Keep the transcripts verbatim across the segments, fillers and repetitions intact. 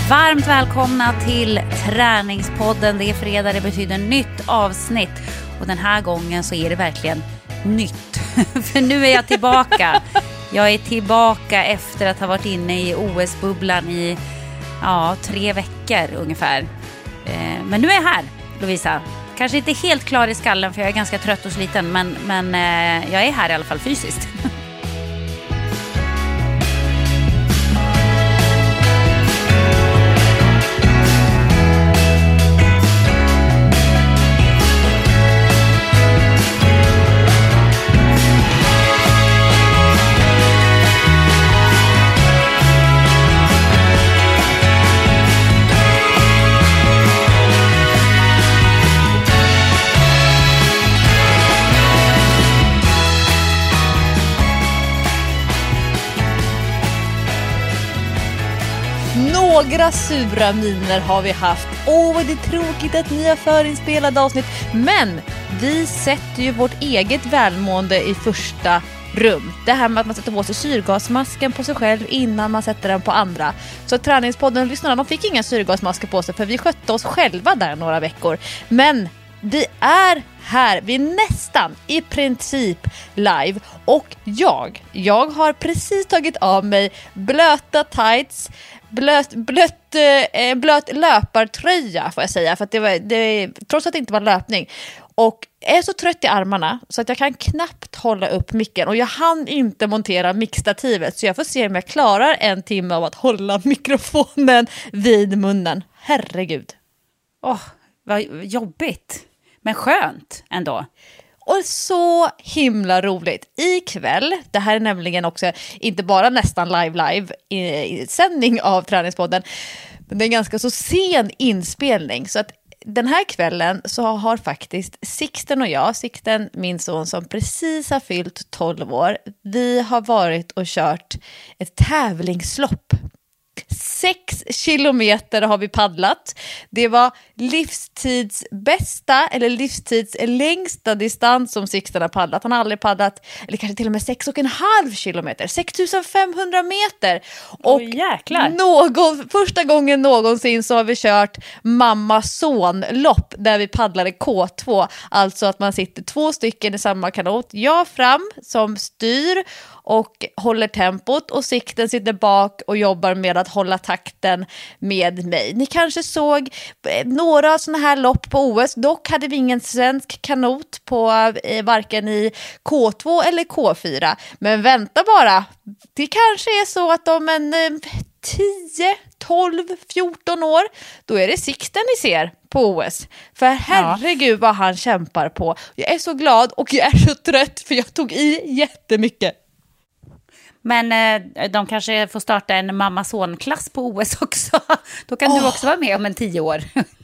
Varmt välkomna till Träningspodden. Det är fredag, det betyder nytt avsnitt. Och den här gången så är det verkligen nytt. För nu är jag tillbaka. Jag är tillbaka efter att ha varit inne i O S-bubblan i ja, tre veckor ungefär. Men nu är jag här, Lovisa. Kanske inte helt klar i skallen för jag är ganska trött och sliten. Men, men jag är här i alla fall fysiskt. Några sura miner har vi haft. Åh, vad det är tråkigt att ni har förinspelade avsnitt. Men vi sätter ju vårt eget välmående i första rum. Det här med att man sätter på sig syrgasmasken på sig själv innan man sätter den på andra. Så Träningspodden, lyssnarna, de fick inga syrgasmasker på sig för vi skötte oss själva där några veckor. Men vi är här, vi är nästan i princip live. Och jag, jag har precis tagit av mig blöta tights, blöt, blöt, eh, blöt löpartröja får jag säga. För att det var, det, trots att det inte var löpning. Och är så trött i armarna så att jag kan knappt hålla upp micken. Och jag hann inte montera mickstativet. Så jag får se om jag klarar en timme av att hålla mikrofonen vid munnen. Herregud. Åh, oh, vad jobbigt. Men skönt ändå. Och så himla roligt. Ikväll, det här är nämligen också inte bara nästan live live i, i sändning av Träningspodden. Men det är en ganska så sen inspelning. Så att den här kvällen så har faktiskt Sixten och jag, Sixten min son som precis har fyllt tolv år. Vi har varit och kört ett tävlingslopp. Sex kilometer har vi paddlat. Det var livstids bästa eller livstids längsta distans som Sixten har paddlat. Han har aldrig paddlat, eller kanske till och med sex och en halv kilometer. sex tusen femhundra meter. Och oh, jäklar. Någon, första gången någonsin så har vi kört mamma-son-lopp där vi paddlade K två. Alltså att man sitter två stycken i samma kanot. Jag fram som styr och håller tempot och Sixten sitter bak och jobbar med att hålla takten med mig. Ni kanske såg några sådana här lopp på O S. Dock hade vi ingen svensk kanot på eh, varken i K två eller K fyra. Men vänta bara. Det kanske är så att om en eh, tio, tolv, fjorton år då är det Sixten ni ser på O S. För herregud vad han kämpar på. Jag är så glad och jag är så trött för jag tog i jättemycket. Men eh, de kanske får starta en mamma-son-klass på O S också. Då kan oh. du också vara med om en tio år.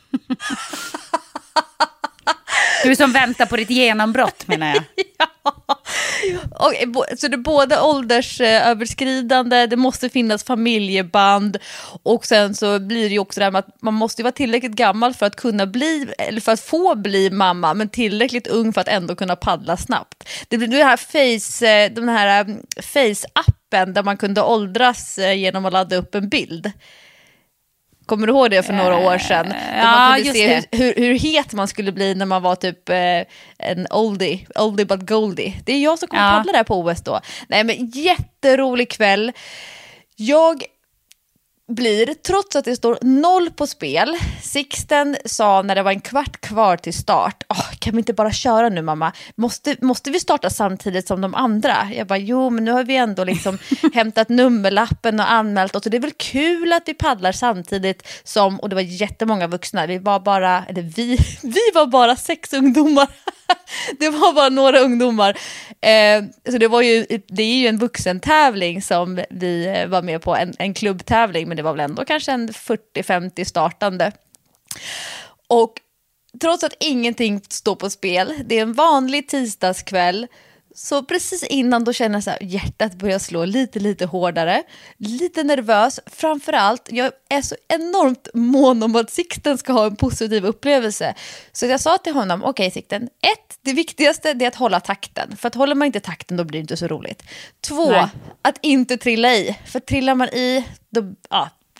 Du som väntar på ditt genombrott, menar jag. Ja. Och, så det är både åldersöverskridande, det måste finnas familjeband och sen så blir det ju också det här med att man måste vara tillräckligt gammal för att kunna bli, eller för att få bli mamma, men tillräckligt ung för att ändå kunna paddla snabbt. Det blir det här face, den här face-appen där man kunde åldras genom att ladda upp en bild. Kommer du ihåg det för några år sedan? Där ja, man kunde just se det. Hur, hur, hur het man skulle bli när man var typ eh, en oldie, oldie but goldie. Det är jag som kommer ja. paddla där på O S då. Nej, men jätterolig kväll. Jag blir, trots att det står noll på spel. Sixten sa när det var en kvart kvar till start, oh, kan vi inte bara köra nu mamma? Måste, måste vi starta samtidigt som de andra? Jag bara, jo men nu har vi ändå liksom hämtat nummerlappen och anmält oss. Och det är väl kul att vi paddlar samtidigt som, och det var jättemånga vuxna. Vi var bara, eller vi, vi var bara sex ungdomar. Det var bara några ungdomar. Eh, så det var ju, det är ju en vuxentävling som vi var med på, en, en klubbtävling, men det var väl ändå kanske en fyrtio femtio startande. Och trots att ingenting står på spel, det är en vanlig tisdagskväll, så precis innan då känner jag så här, hjärtat börjar slå lite lite hårdare, lite nervös, framförallt jag är så enormt mån om att Sixten ska ha en positiv upplevelse, så jag sa till honom, okej okay, Sixten, ett, det viktigaste det är att hålla takten, för att håller man inte takten då blir det inte så roligt. Två, Nej. Att inte trilla i, för trillar man i då, ja,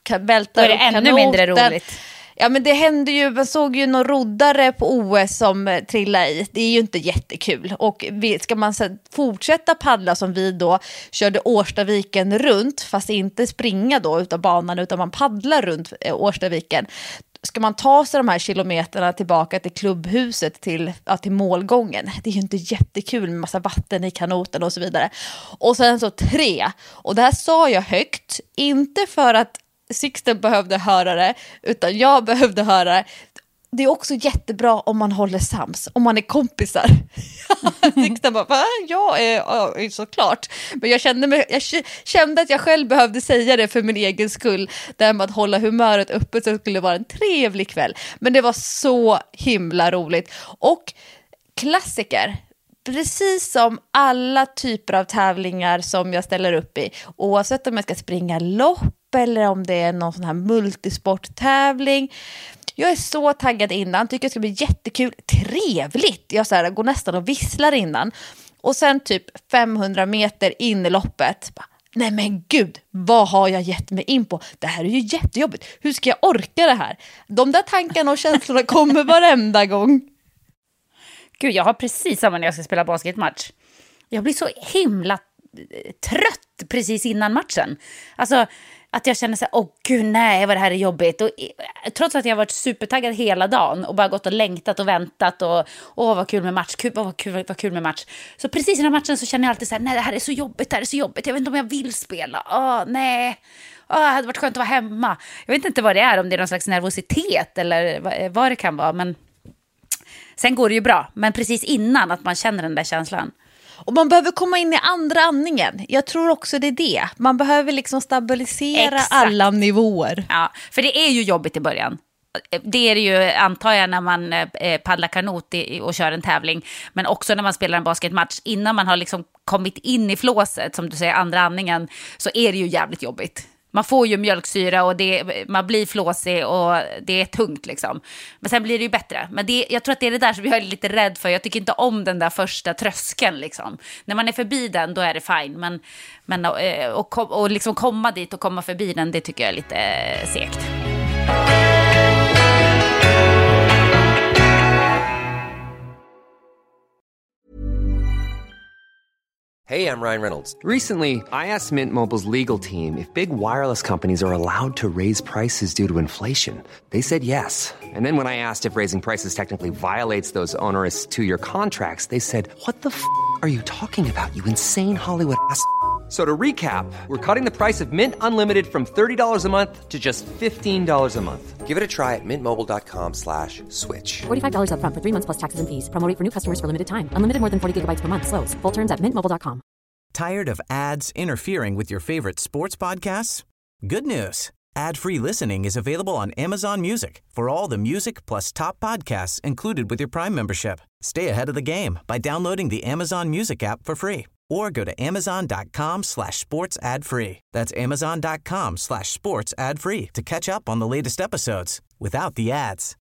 vältar upp kanoten. Då är det ännu mindre roligt. Ja, men det hände ju, man såg ju någon roddare på O S som trillade i. Det är ju inte jättekul. Och ska man fortsätta paddla som vi då körde Årstaviken runt, fast inte springa då utav banan utan man paddlar runt Årstaviken. Ska man ta sig de här kilometerna tillbaka till klubbhuset till, ja, till målgången. Det är ju inte jättekul med massa vatten i kanoten och så vidare. Och sen så tre. Och det här sa jag högt, inte för att Sixten behövde höra det, utan jag behövde höra det. Det är också jättebra om man håller sams, om man är kompisar. Sixten bara, va? Ja, är såklart. Men jag kände, mig, jag kände att jag själv behövde säga det för min egen skull. Där med att hålla humöret uppe så skulle det vara en trevlig kväll. Men det var så himla roligt. Och klassiker. Precis som alla typer av tävlingar som jag ställer upp i. Oavsett om jag ska springa lopp eller om det är någon sån här multisporttävling. Jag är så taggad innan. Tycker det ska bli jättekul. Trevligt. Jag så här, går nästan och visslar innan. Och sen typ femhundra meter in i loppet. Nej men gud, vad har jag gett mig in på? Det här är ju jättejobbigt. Hur ska jag orka det här? De där tankarna och känslorna kommer varenda gång. Gud, jag har precis samma när jag ska spela basketmatch. Jag blir så himla trött precis innan matchen. Alltså att jag känner så här, åh gud nej vad det här är jobbigt. Och, trots att jag har varit supertaggad hela dagen och bara gått och längtat och väntat och åh vad kul med match, kul, vad, kul, vad kul med match. Så precis innan matchen så känner jag alltid så här, nej det här är så jobbigt, det här är så jobbigt. Jag vet inte om jag vill spela, åh nej. Åh, det hade varit skönt att vara hemma. Jag vet inte vad det är, om det är någon slags nervositet eller vad, vad det kan vara, men sen går det ju bra, men precis innan att man känner den där känslan. Och man behöver komma in i andra andningen. Jag tror också det är det. Man behöver liksom stabilisera Exakt. alla nivåer. Ja, för det är ju jobbigt i början. Det är det ju, antar jag, när man paddlar kanot och kör en tävling. Men också när man spelar en basketmatch. Innan man har liksom kommit in i flåset, som du säger, andra andningen, så är det ju jävligt jobbigt. Man får ju mjölksyra och det, man blir flåsig och det är tungt liksom. Men sen blir det ju bättre. Men det, jag tror att det är det där som jag är lite rädd för. Jag tycker inte om den där första tröskeln liksom. När man är förbi den, då är det fine. Men, men och, och, och liksom komma dit och komma förbi den, det tycker jag är lite eh, segt. Hey, I'm Ryan Reynolds. Recently, I asked Mint Mobile's legal team if big wireless companies are allowed to raise prices due to inflation. They said yes. And then when I asked if raising prices technically violates those onerous two-year contracts, they said, what the f*** are you talking about, you insane Hollywood ass f- So to recap, we're cutting the price of Mint Unlimited from thirty dollars a month to just fifteen dollars a month. Give it a try at mintmobile.com slash switch. forty-five dollars up front for three months plus taxes and fees. Promo rate for new customers for limited time. Unlimited more than forty gigabytes per month. Slows full terms at mint mobile dot com. Tired of ads interfering with your favorite sports podcasts? Good news. Ad-free listening is available on Amazon Music for all the music plus top podcasts included with your Prime membership. Stay ahead of the game by downloading the Amazon Music app for free or go to amazon.com slash sports ad free. That's amazon.com slash sports ad free to catch up on the latest episodes without the ads.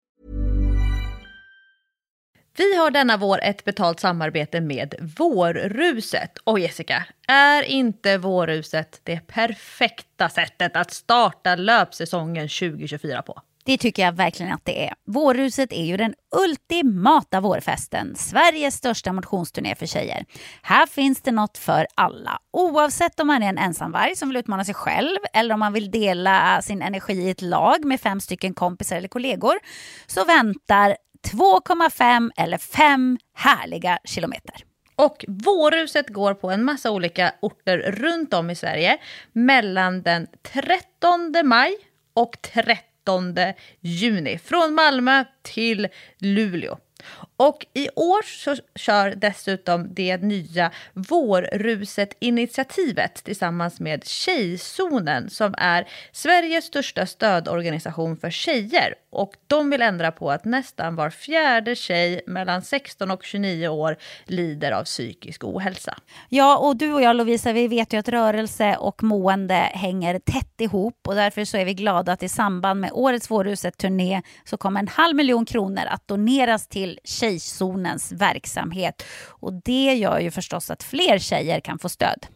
Vi har denna vår ett betalt samarbete med Vårruset. Och Jessica, är inte Vårruset det perfekta sättet att starta löpsäsongen tjugo tjugofyra på? Det tycker jag verkligen att det är. Vårruset är ju den ultimata vårfesten. Sveriges största motionsturné för tjejer. Här finns det något för alla. Oavsett om man är en ensamvarg som vill utmana sig själv eller om man vill dela sin energi i ett lag med fem stycken kompisar eller kollegor, så väntar två komma fem eller fem härliga kilometer. Och Vårruset går på en massa olika orter runt om i Sverige mellan den trettonde maj och trettonde juni. Från Malmö till Luleå. Och i år så kör dessutom det nya Vårruset-initiativet tillsammans med Tjejzonen som är Sveriges största stödorganisation för tjejer. Och de vill ändra på att nästan var fjärde tjej mellan sexton och tjugonio år lider av psykisk ohälsa. Ja, och du och jag Lovisa, vi vet ju att rörelse och mående hänger tätt ihop. Och därför så är vi glada att i samband med årets Vårruset-turné så kommer en halv miljon kronor att doneras till Tjejzonens verksamhet. Och det gör ju förstås att fler tjejer kan få stöd.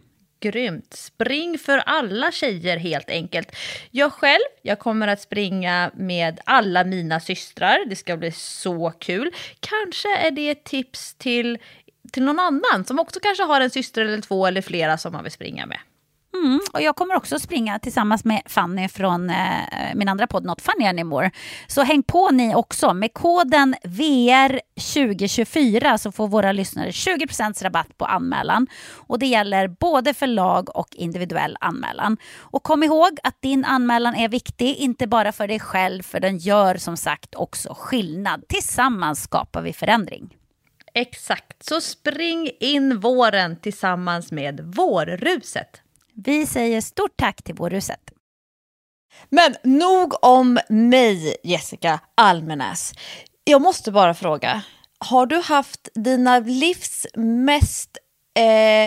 grymt. Spring för alla tjejer helt enkelt. Jag själv, jag kommer att springa med alla mina systrar. Det ska bli så kul. Kanske är det ett tips till, till någon annan som också kanske har en syster eller två eller flera som man vill springa med. Mm, och jag kommer också springa tillsammans med Fanny från eh, min andra podd Not Funny Anymore. Så häng på ni också. Med koden V R tjugo tjugofyra så får våra lyssnare tjugo procent rabatt på anmälan. Och det gäller både för lag och individuell anmälan. Och kom ihåg att din anmälan är viktig, inte bara för dig själv, för den gör som sagt också skillnad. Tillsammans skapar vi förändring. Exakt, så spring in våren tillsammans med Vårruset. Vi säger stort tack till Vårruset. Men nog om mig, Jessica Almenäs. Jag måste bara fråga, har du haft dina livs mest eh,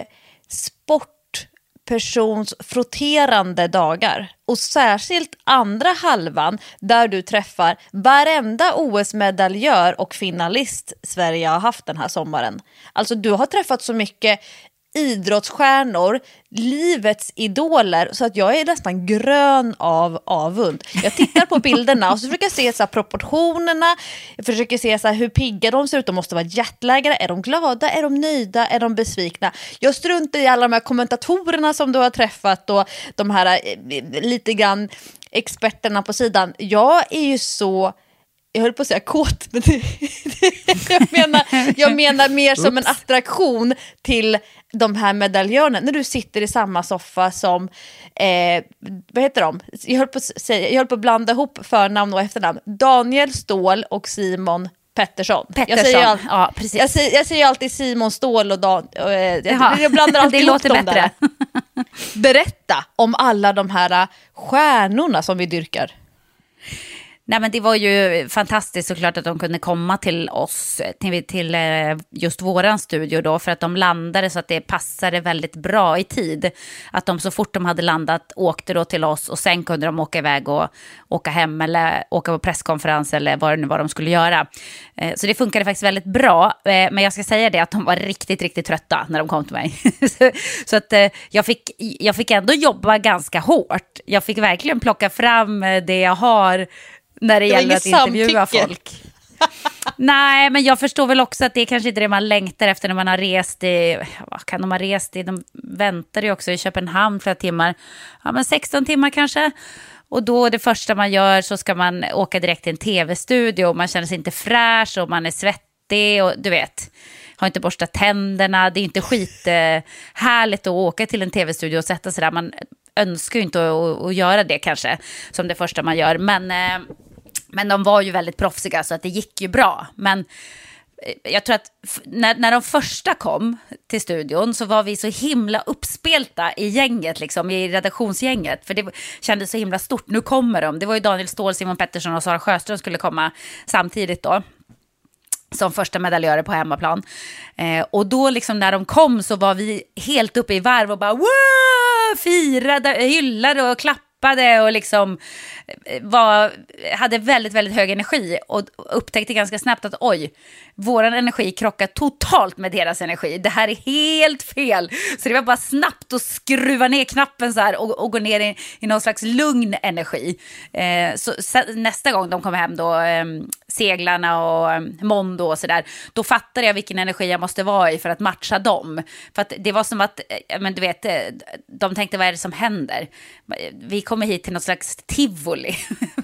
sportpersonsfrotterande dagar? Och särskilt andra halvan där du träffar varenda O S-medaljör och finalist Sverige har haft den här sommaren. Alltså du har träffat så mycket idrottsstjärnor, livets idoler, så att jag är nästan grön av avund. Jag tittar på bilderna och så försöker jag se så här proportionerna, jag försöker se så här hur pigga de ser ut, de måste vara jetlaggade, är de glada, är de nöjda, är de besvikna? Jag struntar i alla de här kommentatorerna som du har träffat och de här lite grann experterna på sidan. Jag är ju så, jag höll på att säga kåt, men det, jag, menar, jag menar mer som en attraktion till de här medaljörerna. När du sitter i samma soffa som, eh, vad heter de? Jag höll, på att säga, jag höll på att blanda ihop förnamn och efternamn. Daniel Ståhl och Simon Pettersson. Pettersson, jag säger, all, ja, precis. Jag säger, jag säger alltid Simon Ståhl och Dan. Och, eh, jag, jag blandar alltid ihop det dem bättre. där. Berätta om alla de här stjärnorna som vi dyrkar. Nej, men det var ju fantastiskt såklart att de kunde komma till oss, till, till just våran studio då, för att de landade så att det passade väldigt bra i tid. Att de så fort de hade landat åkte då till oss och sen kunde de åka iväg och åka hem eller åka på presskonferens eller vad det nu var de skulle göra. Så det funkade faktiskt väldigt bra, men jag ska säga det att de var riktigt, riktigt trötta när de kom till mig. Så att jag fick, jag fick ändå jobba ganska hårt. Jag fick verkligen plocka fram det jag har när det, det gäller att intervjua samtycke. Folk. Nej, men jag förstår väl också att det är kanske inte det man längtar efter när man har rest i, vad kan de ha rest i? De väntar ju också i Köpenhamn flera timmar. Ja, men sexton timmar kanske. Och då det första man gör så ska man åka direkt till en tv-studio. Man känner sig inte fräsch och man är svettig och du vet, har inte borstat tänderna. Det är inte skit eh, härligt att åka till en tv-studio och sätta sig där. Man önskar ju inte att, att göra det kanske som det första man gör. Men, eh, men de var ju väldigt proffsiga så att det gick ju bra. Men jag tror att f- när, när de första kom till studion så var vi så himla uppspelta i gänget, liksom, i redaktionsgänget. För det kändes så himla stort. Nu kommer de. Det var ju Daniel Ståhl, Simon Pettersson och Sara Sjöström skulle komma samtidigt då. Som första medaljörer på hemmaplan. Eh, och då liksom när de kom så var vi helt uppe i varv och bara wow! Firade, hyllade och klappade och liksom var, hade väldigt, väldigt hög energi och upptäckte ganska snabbt att oj, våran energi krockar totalt med deras energi. Det här är helt fel. Så det var bara snabbt att skruva ner knappen så här och, och gå ner i, i någon slags lugn energi. Eh, så, så nästa gång de kom hem då, eh, seglarna och eh, Mondo och sådär, då fattade jag vilken energi jag måste vara i för att matcha dem. För att det var som att, eh, men du vet, eh, de tänkte vad är det som händer? Vi kommer hit till något slags tivoli.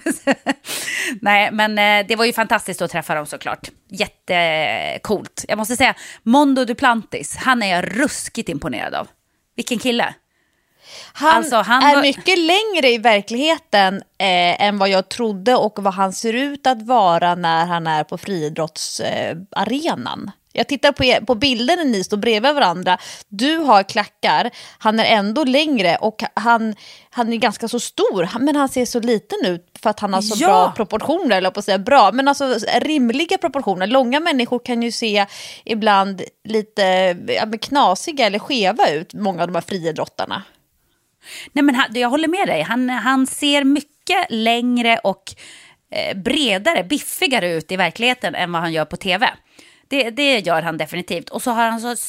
Nej, men eh, det var ju fantastiskt att träffa dem såklart. Jättecoolt. Jag måste säga, Mondo Duplantis, han är jag ruskigt imponerad av. Vilken kille. Han, alltså, han är var... mycket längre i verkligheten eh, än vad jag trodde och vad han ser ut att vara när han är på friidrottsarenan. Eh, jag tittar på, er, på bilden när ni står bredvid varandra. Du har klackar, han är ändå längre och han, han är ganska så stor. Men han ser så liten ut för att han har så ja. bra proportioner, eller på att säga bra. Men alltså rimliga proportioner. Långa människor kan ju se ibland lite ja, knasiga eller skeva ut, många av de här friidrottarna. Nej, men han, jag håller med dig. Han, han ser mycket längre och eh, bredare, biffigare ut i verkligheten än vad han gör på tv. Det, det gör han definitivt. Och så har han så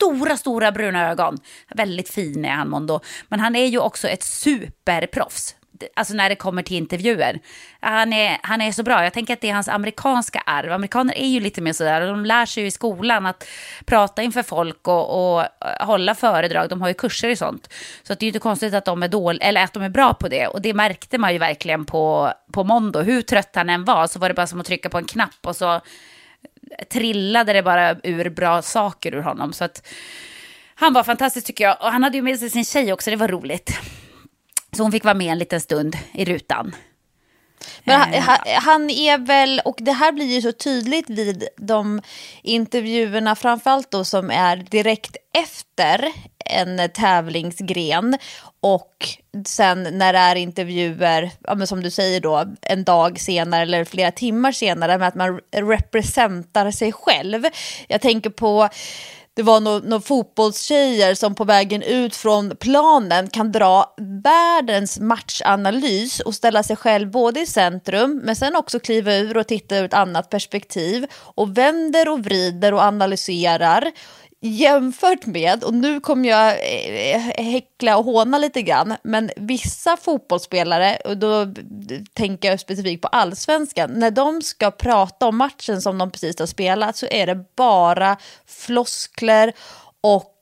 stora, stora bruna ögon. Väldigt fin är han, Mondo. Men han är ju också ett superproffs. Alltså när det kommer till intervjuer. Han är, han är så bra. Jag tänker att det är hans amerikanska arv. Amerikaner är ju lite mer sådär. Och de lär sig ju i skolan att prata inför folk och, och hålla föredrag. De har ju kurser i sånt. Så att det är ju inte konstigt att de är dåliga, eller att de är bra på det. Och det märkte man ju verkligen på, på Mondo. Hur trött han än var så var det bara som att trycka på en knapp. Och så trillade det bara ur bra saker ur honom. Så att han var fantastisk tycker jag. Och han hade ju med sig sin tjej också. Det var roligt. Så hon fick vara med en liten stund i rutan. Men han, han är väl, och det här blir ju så tydligt vid de intervjuerna framförallt då som är direkt efter en tävlingsgren och sen när det är intervjuer, ja, men som du säger då, en dag senare eller flera timmar senare med att man representerar sig själv. Jag tänker på det var några no, fotbollstjejer som på vägen ut från planen kan dra världens matchanalys och ställa sig själv både i centrum men sen också kliva ur och titta ur ett annat perspektiv och vänder och vrider och analyserar jämfört med, och nu kommer jag häckla och håna lite grann, men vissa fotbollsspelare, och då tänker jag specifikt på allsvenskan, när de ska prata om matchen som de precis har spelat så är det bara floskler och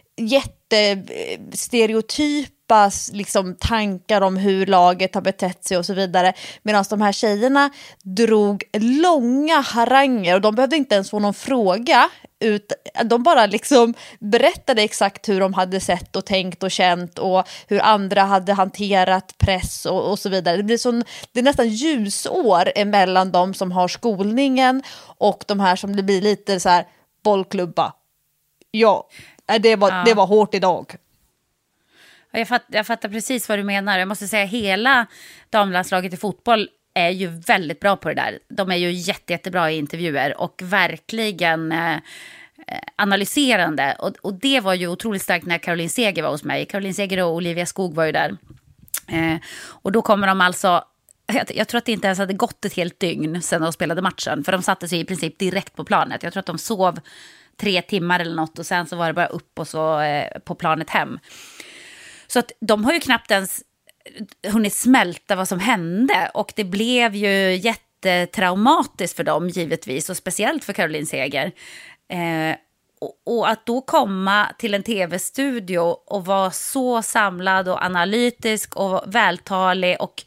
jättestereotypa liksom tankar om hur laget har betett sig och så vidare, medan de här tjejerna drog långa haranger och de behövde inte ens få någon fråga, ut, de bara liksom berättade exakt hur de hade sett och tänkt och känt och hur andra hade hanterat press och, och så vidare. Det blir sån, det är nästan ljusår emellan de som har skolningen och de här som det blir lite så här bollklubba. Ja, det var, ja. Det var hårt idag. Jag fattar, jag fattar precis vad du menar. Jag måste säga hela damlandslaget i fotboll är ju väldigt bra på det där. De är ju jätte, jättebra i intervjuer och verkligen eh, analyserande. Och, och det var ju otroligt starkt när Caroline Seger var hos mig. Caroline Seger och Olivia Skog var ju där. Eh, och då kommer de alltså... Jag, jag tror att det inte ens hade gått ett helt dygn sedan de spelade matchen. För de satte sig i princip direkt på planet. Jag tror att de sov tre timmar eller något och sen så var det bara upp och så eh, på planet hem. Så att de har ju knappt ens hunnit smälta vad som hände och det blev ju jättetraumatiskt för dem givetvis och speciellt för Caroline Seger. Eh, och, och att då komma till en tv-studio och vara så samlad och analytisk och vältalig och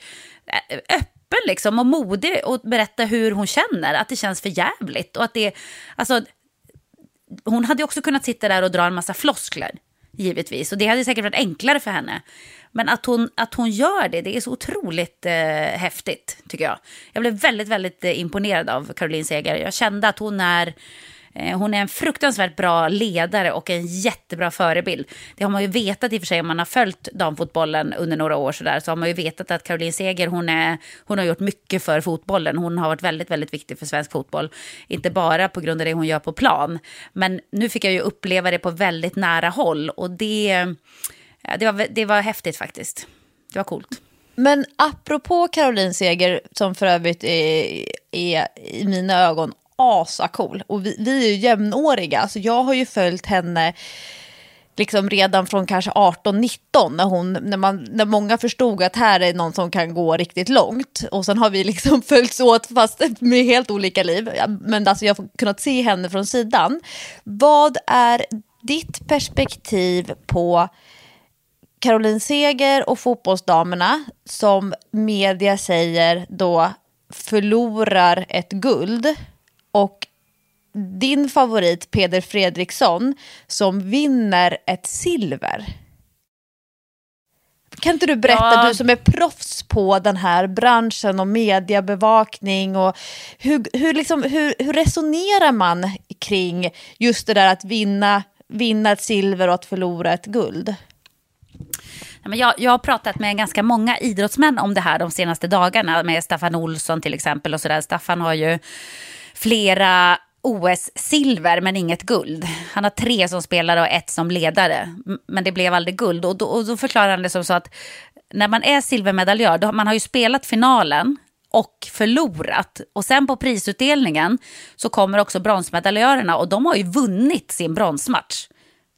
öppen liksom och modig och berätta hur hon känner, att det känns för jävligt och att det, alltså hon hade också kunnat sitta där och dra en massa floskler givetvis och det hade säkert varit enklare för henne. Men att hon, att hon gör det, det är så otroligt eh, häftigt tycker jag. Jag blev väldigt, väldigt eh, imponerad av Caroline Seger. Jag kände att hon är, eh, hon är en fruktansvärt bra ledare och en jättebra förebild. Det har man ju vetat i och för sig om man har följt damfotbollen under några år så där, så har man ju vetat att Caroline Seger, hon, är, hon har gjort mycket för fotbollen. Hon har varit väldigt, väldigt viktig för svensk fotboll. Inte bara på grund av det hon gör på plan. Men nu fick jag ju uppleva det på väldigt nära håll och det... Ja, det, var, det var häftigt faktiskt. Det var coolt. Men apropå Caroline Seger, som för övrigt är, är i mina ögon asa cool. Och vi, vi är ju jämnåriga. Så jag har ju följt henne liksom redan från kanske arton nitton. När, hon, när, man, när många förstod att här är någon som kan gå riktigt långt. Och sen har vi liksom följts åt fast med helt olika liv. Men alltså jag har kunnat se henne från sidan. Vad är ditt perspektiv på Caroline Seger och fotbollsdamerna som media säger då förlorar ett guld och din favorit Peder Fredriksson som vinner ett silver? Kan inte du berätta, ja. Du som är proffs på den här branschen och mediebevakning och hur, hur, liksom, hur, hur resonerar man kring just det där att vinna, vinna ett silver och att förlora ett guld? Jag, jag har pratat med ganska många idrottsmän om det här de senaste dagarna, med Staffan Olsson till exempel och sådär. Staffan har ju flera O S-silver men inget guld. Han har tre som spelare och ett som ledare, men det blev aldrig guld. Och då, och då förklarar han det som så att när man är silvermedaljör, då, man har ju spelat finalen och förlorat. Och sen på prisutdelningen så kommer också bronsmedaljörerna och de har ju vunnit sin bronsmatch.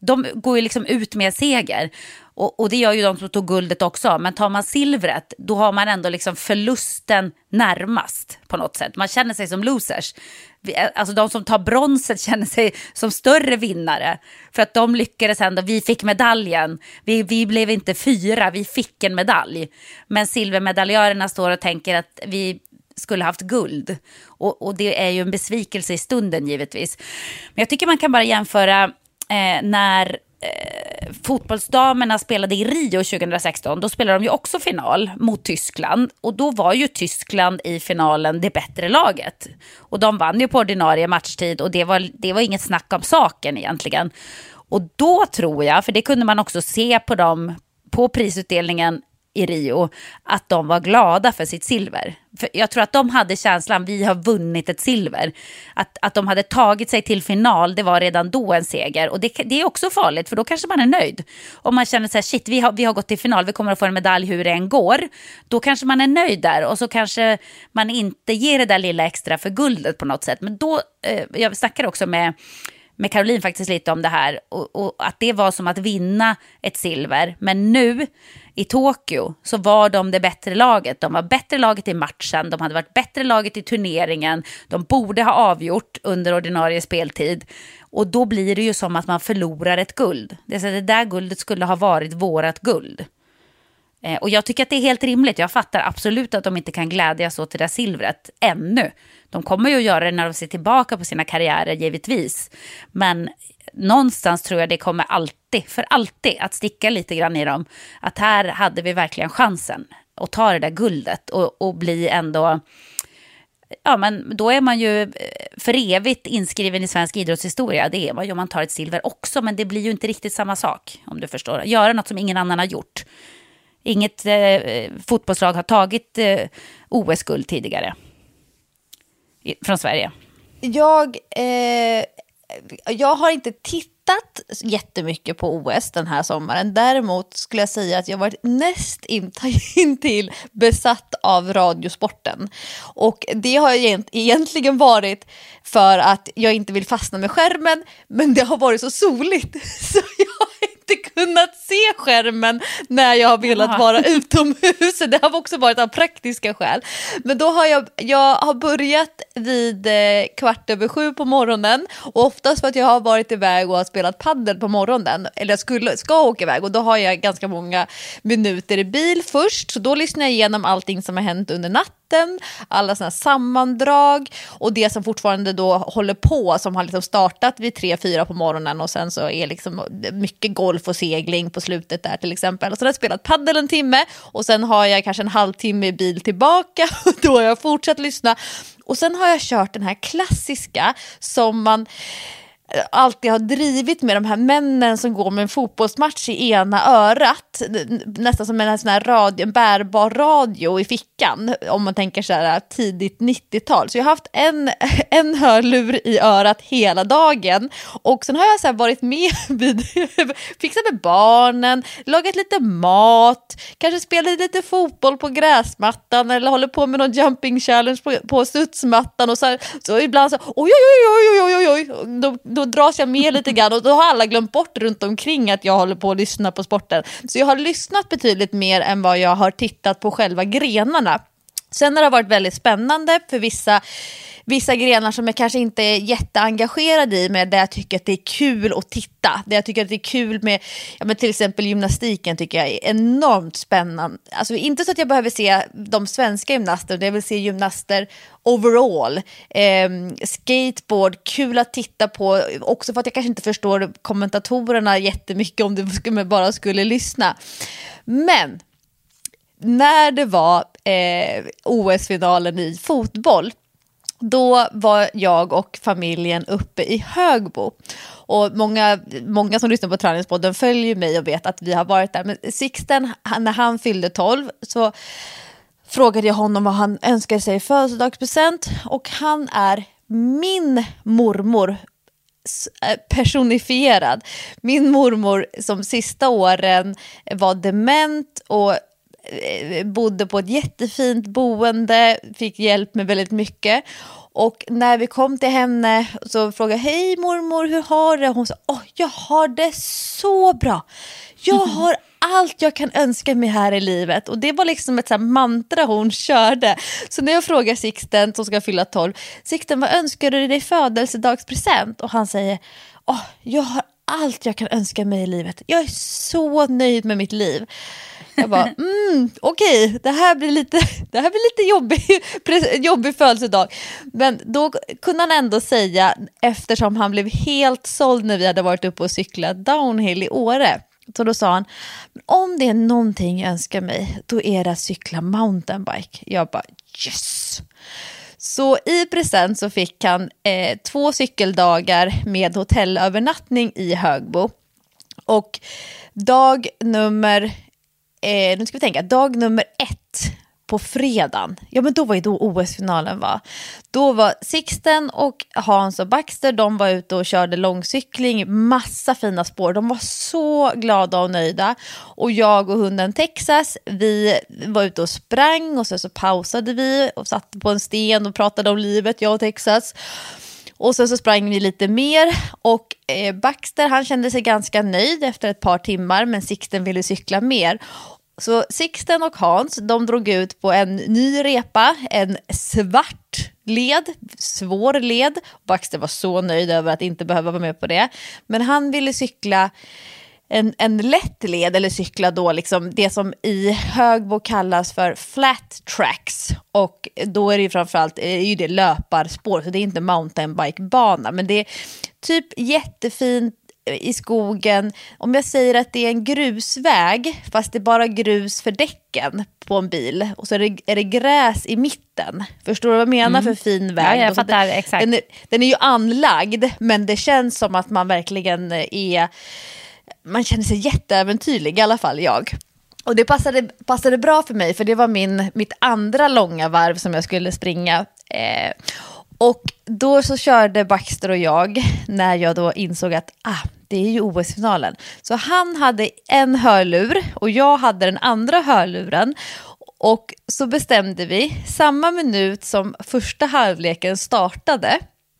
de går ju liksom ut med seger. Och, och det gör ju de som tog guldet också. Men tar man silvret, då har man ändå liksom förlusten närmast på något sätt. Man känner sig som losers. Alltså de som tar bronset känner sig som större vinnare. För att de lyckades ändå, vi fick medaljen. Vi, vi blev inte fyra, vi fick en medalj. Men silvermedaljörerna står och tänker att vi skulle haft guld. Och, och det är ju en besvikelse i stunden givetvis. Men jag tycker man kan bara jämföra eh, när eh, fotbollsdamerna spelade i Rio tjugohundrasexton. Då spelade de ju också final mot Tyskland. Och då var ju Tyskland i finalen det bättre laget. Och de vann ju på ordinarie matchtid. Och det var, det var inget snack om saken egentligen. Och då tror jag, för det kunde man också se på dem på prisutdelningen i Rio, att de var glada för sitt silver. För jag tror att de hade känslan, vi har vunnit ett silver. Att, att de hade tagit sig till final, det var redan då en seger. Och det, det är också farligt, för då kanske man är nöjd. Om man känner så här, shit, vi har, vi har gått till final, vi kommer att få en medalj hur det än går. Då kanske man är nöjd där. Och så kanske man inte ger det där lilla extra för guldet på något sätt. Men då, eh, jag snackar också med med Caroline faktiskt lite om det här. Och, och att det var som att vinna ett silver. Men nu i Tokyo så var de det bättre laget. De var bättre laget i matchen. De hade varit bättre laget i turneringen. De borde ha avgjort under ordinarie speltid. Och då blir det ju som att man förlorar ett guld. Det är så att det där guldet skulle ha varit vårat guld. Eh, och jag tycker att det är helt rimligt. Jag fattar absolut att de inte kan glädjas åt det där silvret ännu. De kommer ju att göra det när de ser tillbaka på sina karriärer givetvis. Men någonstans tror jag det kommer alltid, för alltid, att sticka lite grann i dem. Att här hade vi verkligen chansen att ta det där guldet och, och bli ändå... Ja, men då är man ju för evigt inskriven i svensk idrottshistoria. Det är man ju om man tar ett silver också, men det blir ju inte riktigt samma sak, om du förstår. Göra något som ingen annan har gjort. Inget eh, fotbollslag har tagit eh, O S-guld tidigare i, från Sverige. Jag, eh, jag har inte tittat jättemycket på O S den här sommaren. Däremot skulle jag säga att jag varit näst intill besatt av radiosporten. Och det har egentligen varit för att jag inte vill fastna med skärmen, men det har varit så soligt så jag har inte kunnat se skärmen när jag har velat Aha. vara utomhus. Det har också varit av praktiska skäl. Men då har jag, jag har börjat vid eh, kvart över sju på morgonen, och oftast för att jag har varit iväg och har spelat paddel på morgonen, eller jag skulle, ska åka iväg, och då har jag ganska många minuter i bil först, så då lyssnar jag igenom allting som har hänt under natten, alla såna sammandrag och det som fortfarande då håller på, som har liksom startat vid tre fyra på morgonen, och sen så är liksom mycket golf och segling på slutet där till exempel. Och så har jag spelat paddel en timme, och sen har jag kanske en halvtimme i bil tillbaka, och då har jag fortsatt lyssna. Och sen har jag kört den här klassiska som man alltid har drivit med, de här männen som går med en fotbollsmatch i ena örat, nästan som en sån här radio, en bärbar radio i fickan, om man tänker så här tidigt nittiotal. Så jag har haft en, en hörlur i örat hela dagen, och sen har jag så här varit med vid fixat med barnen, lagat lite mat, kanske spelat lite fotboll på gräsmattan, eller håller på med någon jumping challenge på, på studsmattan, och så, här, så ibland så oj oj oj oj oj oj oj då, då dras jag med lite grann, och då har alla glömt bort runt omkring att jag håller på att lyssna på sporten. Så jag har lyssnat betydligt mer än vad jag har tittat på själva grenarna. Sen har det varit väldigt spännande för vissa Vissa grenar som jag kanske inte är jätteengagerad i, men där jag tycker att det är kul att titta. Där jag tycker att det är kul med, ja, men till exempel gymnastiken tycker jag är enormt spännande. Alltså inte så att jag behöver se de svenska gymnaster, jag vill se gymnaster overall. Eh, skateboard, kul att titta på. Också för att jag kanske inte förstår kommentatorerna jättemycket om det bara skulle lyssna. Men när det var eh, O S-finalen i fotboll, då var jag och familjen uppe i Högbo. Och många, många som lyssnar på Träningspodden följer mig och vet att vi har varit där. Men Sixten, när han fyllde tolv, så frågade jag honom vad han önskade sig i födelsedagspresent. Och han är min mormor personifierad. Min mormor som sista åren var dement och bodde på ett jättefint boende, fick hjälp med väldigt mycket. Och när vi kom till henne så frågade jag, hej mormor, hur har du? Hon sa, åh, jag har det så bra. Jag har allt jag kan önska mig här i livet. Och det var liksom ett så här mantra hon körde. Så när jag frågar Sixten som ska fylla tolv, Sixten, vad önskar du dig födelsedagspresent? Och han säger, åh, jag har allt jag kan önska mig i livet. Jag är så nöjd med mitt liv. Jag bara, mm, okej, okay, det här blir lite, det här blir lite jobbig, jobbig födelsedag. Men då kunde han ändå säga, eftersom han blev helt såld när vi hade varit uppe och cyklat downhill i Åre. Så då sa han, om det är någonting jag önskar mig, då är det att cykla mountainbike. Jag bara, yes! Så i present så fick han eh, två cykeldagar med hotellövernattning i Högbo. Och dag nummer, eh, nu ska vi tänka, dag nummer ett på fredagen, ja men då var ju då O S-finalen var. Då var Sixten och Hans och Baxter, de var ute och körde långcykling, massa fina spår. De var så glada och nöjda. Och jag och hunden Texas, vi var ute och sprang och så, så pausade vi och satt på en sten och pratade om livet, jag och Texas. Och sen så sprang vi lite mer och eh, Baxter, han kände sig ganska nöjd efter ett par timmar, men Sixten ville cykla mer. Så Sixten och Hans, de drog ut på en ny repa, en svart led, svår led. Baxter var så nöjd över att inte behöva vara med på det. Men han ville cykla en, en lätt led, eller cykla då liksom det som i Högbo kallas för flat tracks. Och då är det ju framförallt är ju det löparspår, så det är inte mountainbikebana. Men det är typ jättefint i skogen. Om jag säger att det är en grusväg, fast det är bara grus för däcken på en bil, och så är det, är det gräs i mitten. Förstår du vad jag menar mm. för fin väg? Ja, jag fattar, exakt. Den, den är ju anlagd, men det känns som att man verkligen är, man känner sig jätteäventyrlig, i alla fall jag. Och det passade, passade bra för mig, för det var min, mitt andra långa varv som jag skulle springa. Eh, och då så körde Baxter och jag, när jag då insåg att ah, det är ju O S-finalen. Så han hade en hörlur och jag hade den andra hörluren. Och så bestämde vi, samma minut som första halvleken startade,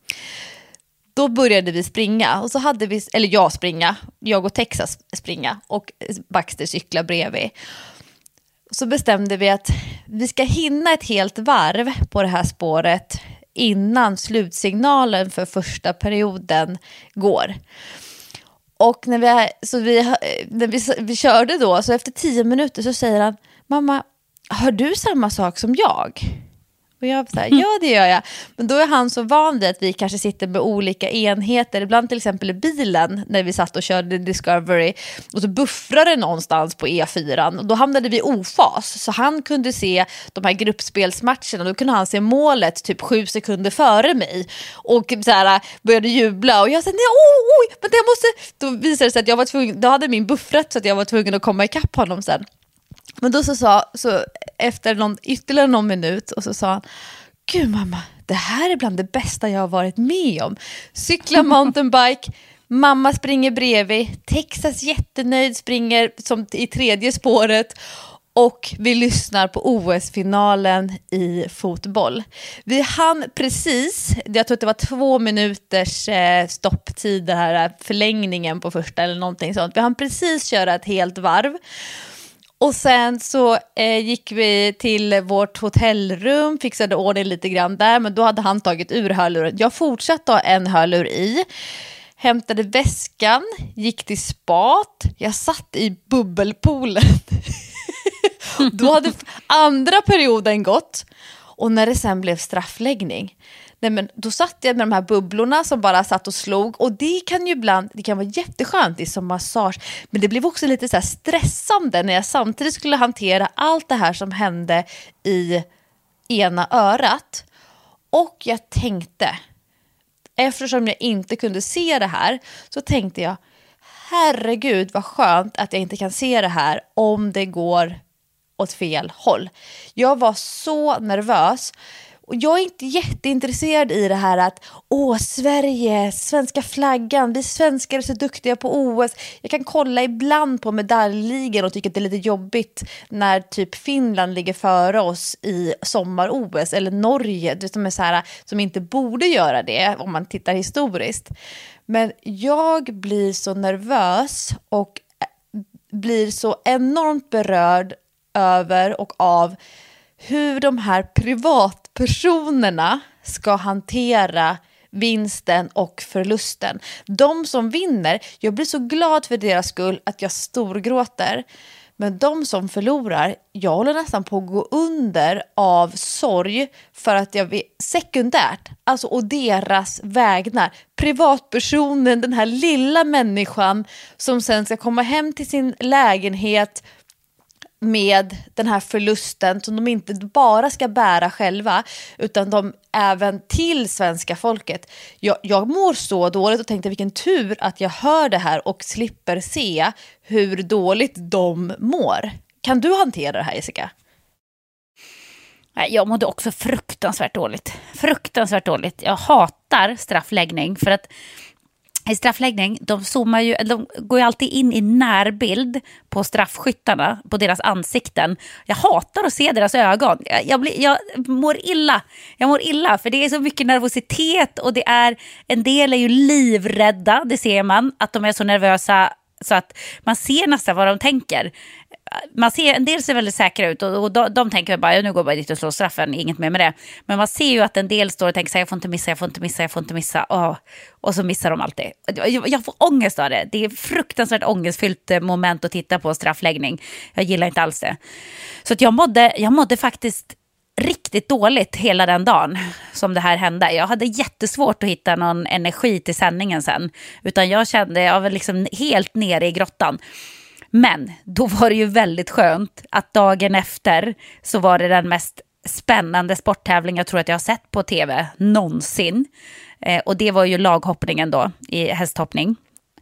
då började vi springa. Och så hade vi, eller jag springa, jag och Texas springa och Baxter cykla bredvid. Så bestämde vi att vi ska hinna ett helt varv på det här spåret innan slutsignalen för första perioden går. Och när vi, så vi, när vi, vi körde då, så efter tio minuter så säger han, mamma, har du samma sak som jag? Och jag så här, ja det gör jag. Men då är han så van vid att vi kanske sitter med olika enheter. Ibland till exempel i bilen när vi satt och körde Discovery. Och så buffrade det någonstans på E fyra. Och då hamnade vi i ofas. Så han kunde se de här gruppspelsmatcherna. Då kunde han se målet typ sju sekunder före mig. Och så här, började jubla. Och jag sa, nej oj, oj, men det måste... Då visade det sig att jag var tvungen... Då hade min buffrat så att jag var tvungen att komma ikapp honom sen. Men då så sa, så efter någon, ytterligare någon minut, och så sa han, gud mamma, det här är bland det bästa jag har varit med om. Cykla mountainbike, mamma springer bredvid, Texas jättenöjd springer som i tredje spåret, och vi lyssnar på O S-finalen i fotboll. Vi hann precis, jag tror att det var två minuters stopptid, det här förlängningen på första eller någonting sånt. Vi hann precis köra ett helt varv. Och sen så eh, gick vi till vårt hotellrum, fixade ordning lite grann där, men då hade han tagit ur hörluren. Jag fortsatte ha en hörlur i, hämtade väskan, gick till spat, jag satt i bubbelpoolen. Då hade andra perioden gått, och när det sen blev straffläggning, nej men då satt jag med de här bubblorna som bara satt och slog, och det kan ju ibland, det kan vara jätteskönt i som massage, men det blev också lite så här stressande när jag samtidigt skulle hantera allt det här som hände i ena örat. Och jag tänkte, eftersom jag inte kunde se det här, så tänkte jag, herregud vad skönt att jag inte kan se det här om det går åt fel håll. Jag var så nervös. Och jag är inte jätteintresserad i det här att åh, Sverige, svenska flaggan, vi svenskar är så duktiga på O S. Jag kan kolla ibland på medaljligan och tycka att det är lite jobbigt när typ Finland ligger före oss i sommar-O S, eller Norge, det som är så här, som inte borde göra det om man tittar historiskt. Men jag blir så nervös och blir så enormt berörd över och av hur de här privatpersonerna ska hantera vinsten och förlusten. De som vinner, jag blir så glad för deras skull att jag storgråter. Men de som förlorar, jag håller nästan på att gå under av sorg för att jag vet, sekundärt, alltså och deras vägnar. Privatpersonen, den här lilla människan som sen ska komma hem till sin lägenhet med den här förlusten som de inte bara ska bära själva utan de även till svenska folket. Jag, jag mår så dåligt och tänkte vilken tur att jag hör det här och slipper se hur dåligt de mår. Kan du hantera det här, Jessica? Jag mådde också fruktansvärt dåligt. Fruktansvärt dåligt. Jag hatar straffläggning för att i straffläggning, de zoomar ju, de går ju alltid in i närbild på straffskyttarna, på deras ansikten. Jag hatar att se deras ögon. Jag, jag, blir, jag mår illa. Jag mår illa för det är så mycket nervositet och det är, en del är ju livrädda, det ser man, att de är så nervösa så att man ser nästan vad de tänker. Man ser, en del ser väldigt säkra ut och, och de, de tänker bara, ja, nu går jag bara dit och slår straffen, inget mer med det. Men man ser ju att en del står och tänker så här, jag får inte missa, jag får inte missa, jag får inte missa. Oh. Och så missar de alltid. Jag, jag får ångest av det. Det är fruktansvärt ångestfyllt moment att titta på straffläggning. Jag gillar inte alls det. Så att jag mådde, jag mådde faktiskt riktigt dåligt hela den dagen som det här hände. Jag hade jättesvårt att hitta någon energi till sändningen sen. Utan jag kände, jag var liksom helt nere i grottan. Men då var det ju väldigt skönt att dagen efter så var det den mest spännande sporttävling jag tror att jag har sett på tv någonsin. Eh, och det var ju laghoppningen då i hästhoppning.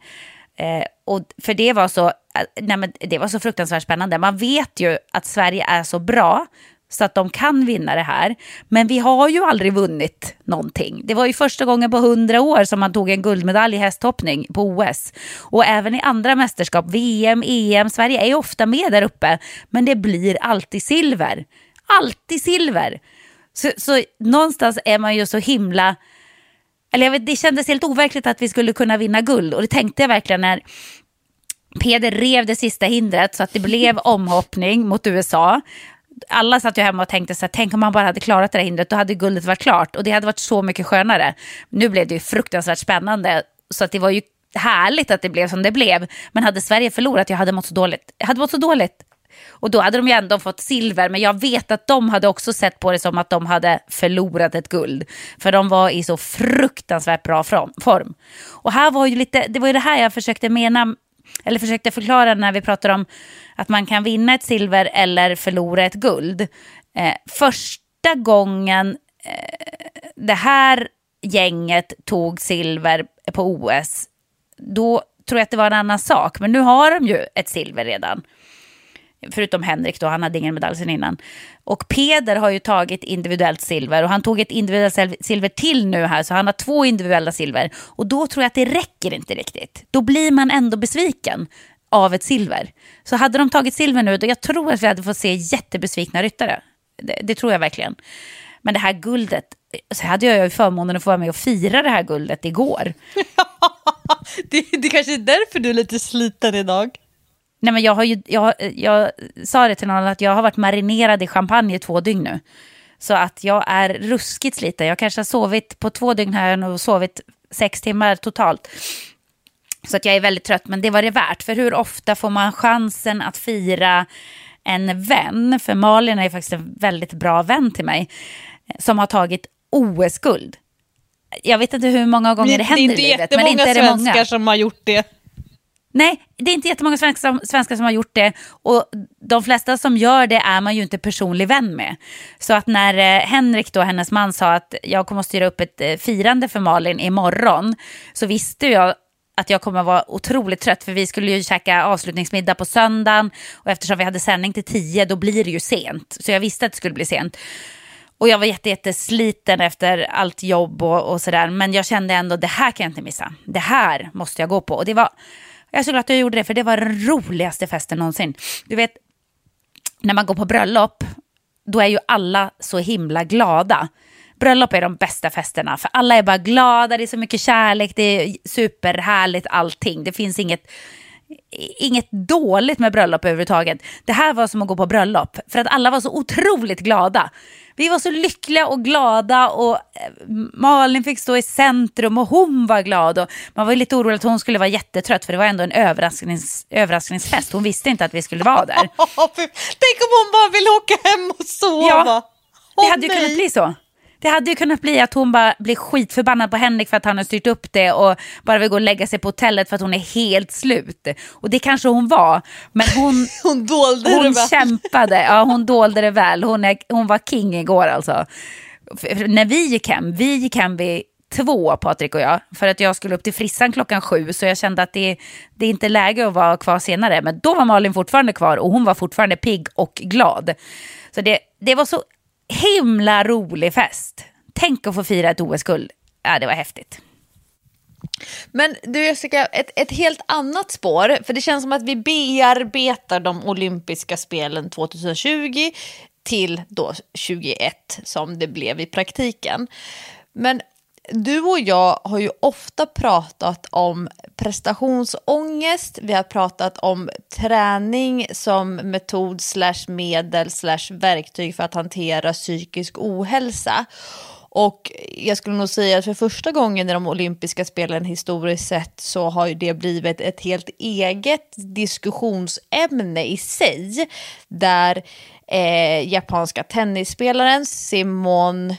Eh, och för det var så, nej men det var så fruktansvärt spännande. Man vet ju att Sverige är så bra så att de kan vinna det här. Men vi har ju aldrig vunnit någonting. Det var ju första gången på hundra år som man tog en guldmedalj i hästhoppning på O S. Och även i andra mästerskap, V M, E M, Sverige är ju ofta med där uppe. Men det blir alltid silver. Alltid silver. Så, så någonstans är man ju så himla... Eller jag vet, det kändes helt overkligt att vi skulle kunna vinna guld. Och det tänkte jag verkligen när Peder rev det sista hindret så att det blev omhoppning mot U S A. Alla satt ju hemma och tänkte så här, tänk om man bara hade klarat det här hindret, då hade guldet varit klart och det hade varit så mycket skönare. Nu blev det ju fruktansvärt spännande så att det var ju härligt att det blev som det blev. Men hade Sverige förlorat, jag hade mått så dåligt. Jag hade mått så dåligt. Och då hade de ju ändå fått silver, men jag vet att de hade också sett på det som att de hade förlorat ett guld. För de var i så fruktansvärt bra form. Och här var ju lite, det var ju det här jag försökte mena, eller försökte förklara när vi pratar om att man kan vinna ett silver eller förlora ett guld. Eh, första gången eh, det här gänget tog silver på O S, då tror jag att det var en annan sak. Men nu har de ju ett silver redan. Förutom Henrik då, han hade ingen medalj sen innan. Och Peder har ju tagit individuellt silver och han tog ett individuellt silver till nu här, så han har två individuella silver. Och då tror jag att det räcker inte riktigt. Då blir man ändå besviken av ett silver. Så hade de tagit silver nu, då jag tror att vi hade fått se jättebesvikna ryttare. Det, det tror jag verkligen. Men det här guldet, så hade jag ju förmånen att få vara med och fira det här guldet igår. det, det kanske är därför du är lite sliten idag. Nej, men jag har ju, jag, jag sa det till någon att jag har varit marinerad i champagne i två dygn nu. Så att jag är ruskigt sliten. Jag kanske har sovit på två dygn här och sovit sex timmar totalt. Så att jag är väldigt trött, men det var det värt. För hur ofta får man chansen att fira en vän? För Malin är faktiskt en väldigt bra vän till mig som har tagit O S-guld. Jag vet inte hur många gånger det, det händer i livet. Det är inte jättemånga svenskar som har gjort det. Nej, det är inte jättemånga svenskar som, svenskar som har gjort det. Och de flesta som gör det är man ju inte personlig vän med. Så att när eh, Henrik då, hennes man, sa att jag kommer att styra upp ett eh, firande för Malin imorgon, så visste jag att jag kommer att vara otroligt trött. För vi skulle ju käka avslutningsmiddag på söndagen. Och eftersom vi hade sändning till tio, då blir det ju sent. Så jag visste att det skulle bli sent. Och jag var jätte, jättesliten efter allt jobb och, och sådär. Men jag kände ändå, det här kan jag inte missa. Det här måste jag gå på. Och det var, jag är så glad att jag gjorde det, för det var den roligaste festen någonsin. Du vet, när man går på bröllop, då är ju alla så himla glada. Bröllop är de bästa festerna, för alla är bara glada, det är så mycket kärlek, det är superhärligt allting. Det finns inget, inget dåligt med bröllop överhuvudtaget. Det här var som att gå på bröllop, för att alla var så otroligt glada. Vi var så lyckliga och glada, och Malin fick stå i centrum och hon var glad. Och man var lite orolig att hon skulle vara jättetrött, för det var ändå en överrasknings, överraskningsfest. Hon visste inte att vi skulle vara där. Tänk om hon bara vill åka hem och sova. Ja, det oh, hade ju nej. kunnat bli så. Det hade ju kunnat bli att hon bara blir skitförbannad på Henrik för att han har styrt upp det och bara vill gå och lägga sig på hotellet för att hon är helt slut. Och det kanske hon var, men hon, hon dolde hon det väl. kämpade. Ja, hon dolde det väl. Hon, är, hon var king igår alltså. För när vi gick hem, vi gick hem vid två, Patrik och jag, för att jag skulle upp till frissan klockan sju, så jag kände att det, det är inte läge att vara kvar senare. Men då var Malin fortfarande kvar och hon var fortfarande pigg och glad. Så det, det var så himla rolig fest. Tänk att få fira ett O S-guld. Ja, det var häftigt. Men du Jessica, ett, ett helt annat spår, för det känns som att vi bearbetar de olympiska spelen tjugohundratjugo till då tjugoett som det blev i praktiken. Men du och jag har ju ofta pratat om prestationsångest. Vi har pratat om träning som metod slash medel slash verktyg för att hantera psykisk ohälsa. Och jag skulle nog säga att för första gången i de olympiska spelen historiskt sett så har ju det blivit ett helt eget diskussionsämne i sig. Där eh, japanska tennisspelaren Simone...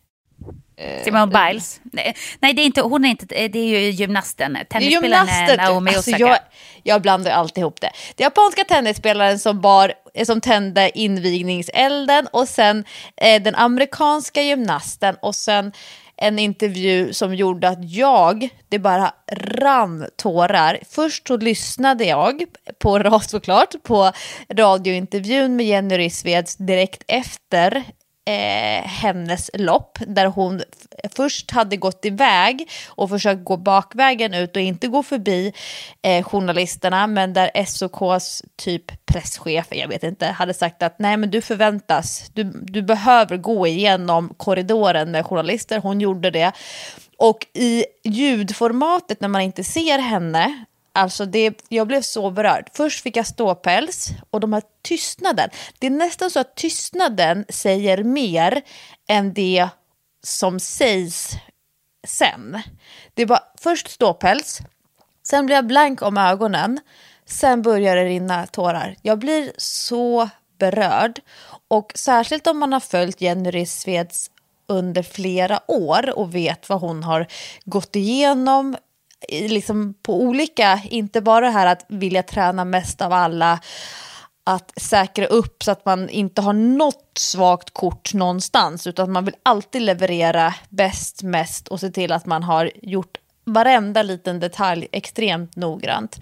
Simone Biles. Nej, nej, det är inte, hon är inte, det är ju gymnasten. Tennisspelaren är Naomi alltså Osaka. jag, jag blandar alltid ihop det. Det japanska tennisspelaren som, bar, som tände invigningselden, och sen eh, den amerikanska gymnasten, och sen en intervju som gjorde att jag, det bara rann tårar. Först så lyssnade jag på, såklart, på radiointervjun med Jenny Rissveds direkt efter Eh, hennes lopp, där hon f- först hade gått iväg och försökt gå bakvägen ut och inte gå förbi eh, journalisterna, men där S O K:s typ presschef, jag vet inte, hade sagt att nej, men du förväntas, du, du behöver gå igenom korridoren med journalister. Hon gjorde det, och i ljudformatet när man inte ser henne, alltså det, jag blev så berörd. Först fick jag ståpäls, och de här tystnaden. Det är nästan så att tystnaden säger mer än det som sägs sen. Det var först ståpäls, sen blev jag blank om ögonen, sen börjar det rinna tårar. Jag blir så berörd, och särskilt om man har följt Jenny Rissveds under flera år och vet vad hon har gått igenom, liksom på olika, inte bara det här att vilja träna mest av alla, att säkra upp så att man inte har något svagt kort någonstans, utan man vill alltid leverera bäst, mest, och se till att man har gjort varenda liten detalj extremt noggrant.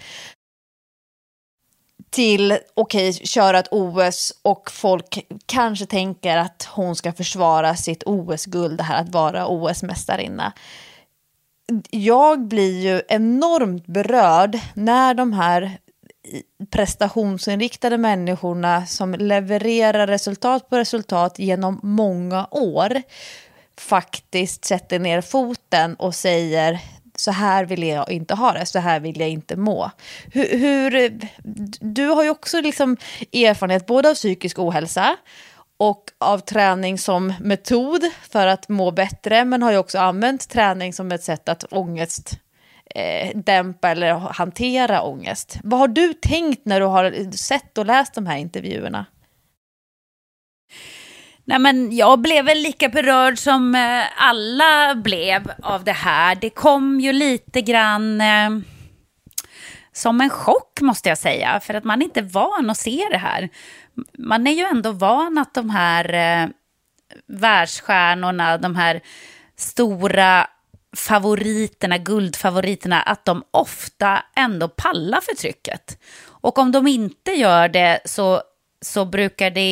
Till, okej, okay, köra ett O S, och folk kanske tänker att hon ska försvara sitt O S-guld, det här att vara O S-mästarinna. Jag blir ju enormt berörd när de här prestationsinriktade människorna som levererar resultat på resultat genom många år faktiskt sätter ner foten och säger: så här vill jag inte ha det, så här vill jag inte må. Hur, hur, du har ju också liksom erfarenhet både av psykisk ohälsa och av träning som metod för att må bättre, men har ju också använt träning som ett sätt att ångest eh, dämpa eller hantera ångest. Vad har du tänkt när du har sett och läst de här intervjuerna? Nej, men jag blev väl lika berörd som alla blev av det här. Det kom ju lite grann eh, som en chock, måste jag säga, för att man inte är van att se det här. Man är ju ändå van att de här eh, världsstjärnorna, de här stora favoriterna, guldfavoriterna, att de ofta ändå pallar för trycket. Och om de inte gör det så, så brukar det inte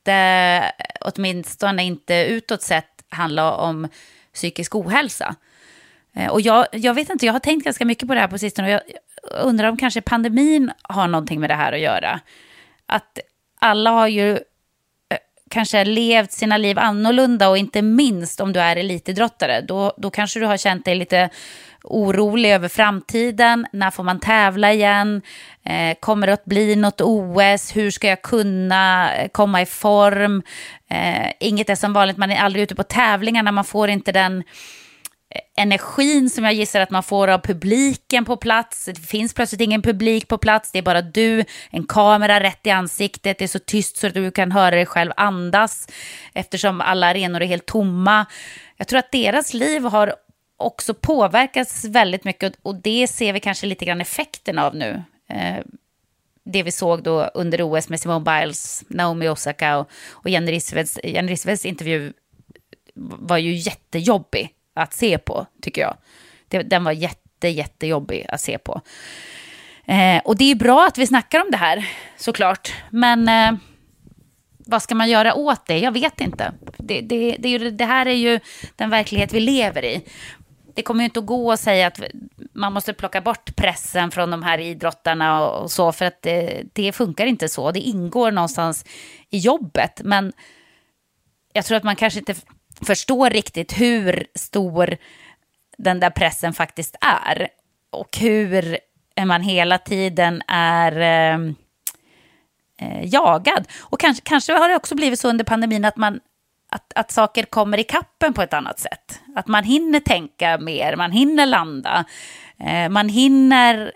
inte, åtminstone inte utåt sett, handla om psykisk ohälsa. Och jag, jag vet inte, jag har tänkt ganska mycket på det här på sistone och jag undrar om kanske pandemin har någonting med det här att göra. Att alla har ju kanske levt sina liv annorlunda, och inte minst om du är elitidrottare. Då, då kanske du har känt dig lite orolig över framtiden. När får man tävla igen? Eh, kommer det att bli något O S? Hur ska jag kunna komma i form? Eh, inget är som vanligt, man är aldrig ute på tävlingarna. Man får inte den energin som jag gissar att man får av publiken på plats. Det finns plötsligt ingen publik på plats. Det är bara du, en kamera rätt i ansiktet. Det är så tyst så att du kan höra dig själv andas, eftersom alla arenor är helt tomma. Jag tror att deras liv har också påverkats väldigt mycket, och det ser vi kanske lite grann effekten av nu. Det vi såg då under O S med Simone Biles, Naomi Osaka och, och Jenny Rissvelds, Jenny Rissvelds intervju var ju jättejobbig att se på, tycker jag. Det, den var jätte, jättejobbig att se på. Eh, och det är bra att vi snackar om det här, såklart. Men eh, vad ska man göra åt det? Jag vet inte. Det, det, det, är ju, det här är ju den verklighet vi lever i. Det kommer ju inte att gå att säga att man måste plocka bort pressen från de här idrottarna och, och så, för att det, det funkar inte så. Det ingår någonstans i jobbet, men jag tror att man kanske inte förstår riktigt hur stor den där pressen faktiskt är, och hur man hela tiden är eh, jagad. Och kanske, kanske har det också blivit så under pandemin att, man, att, att saker kommer i kappen på ett annat sätt. Att man hinner tänka mer, man hinner landa, eh, man hinner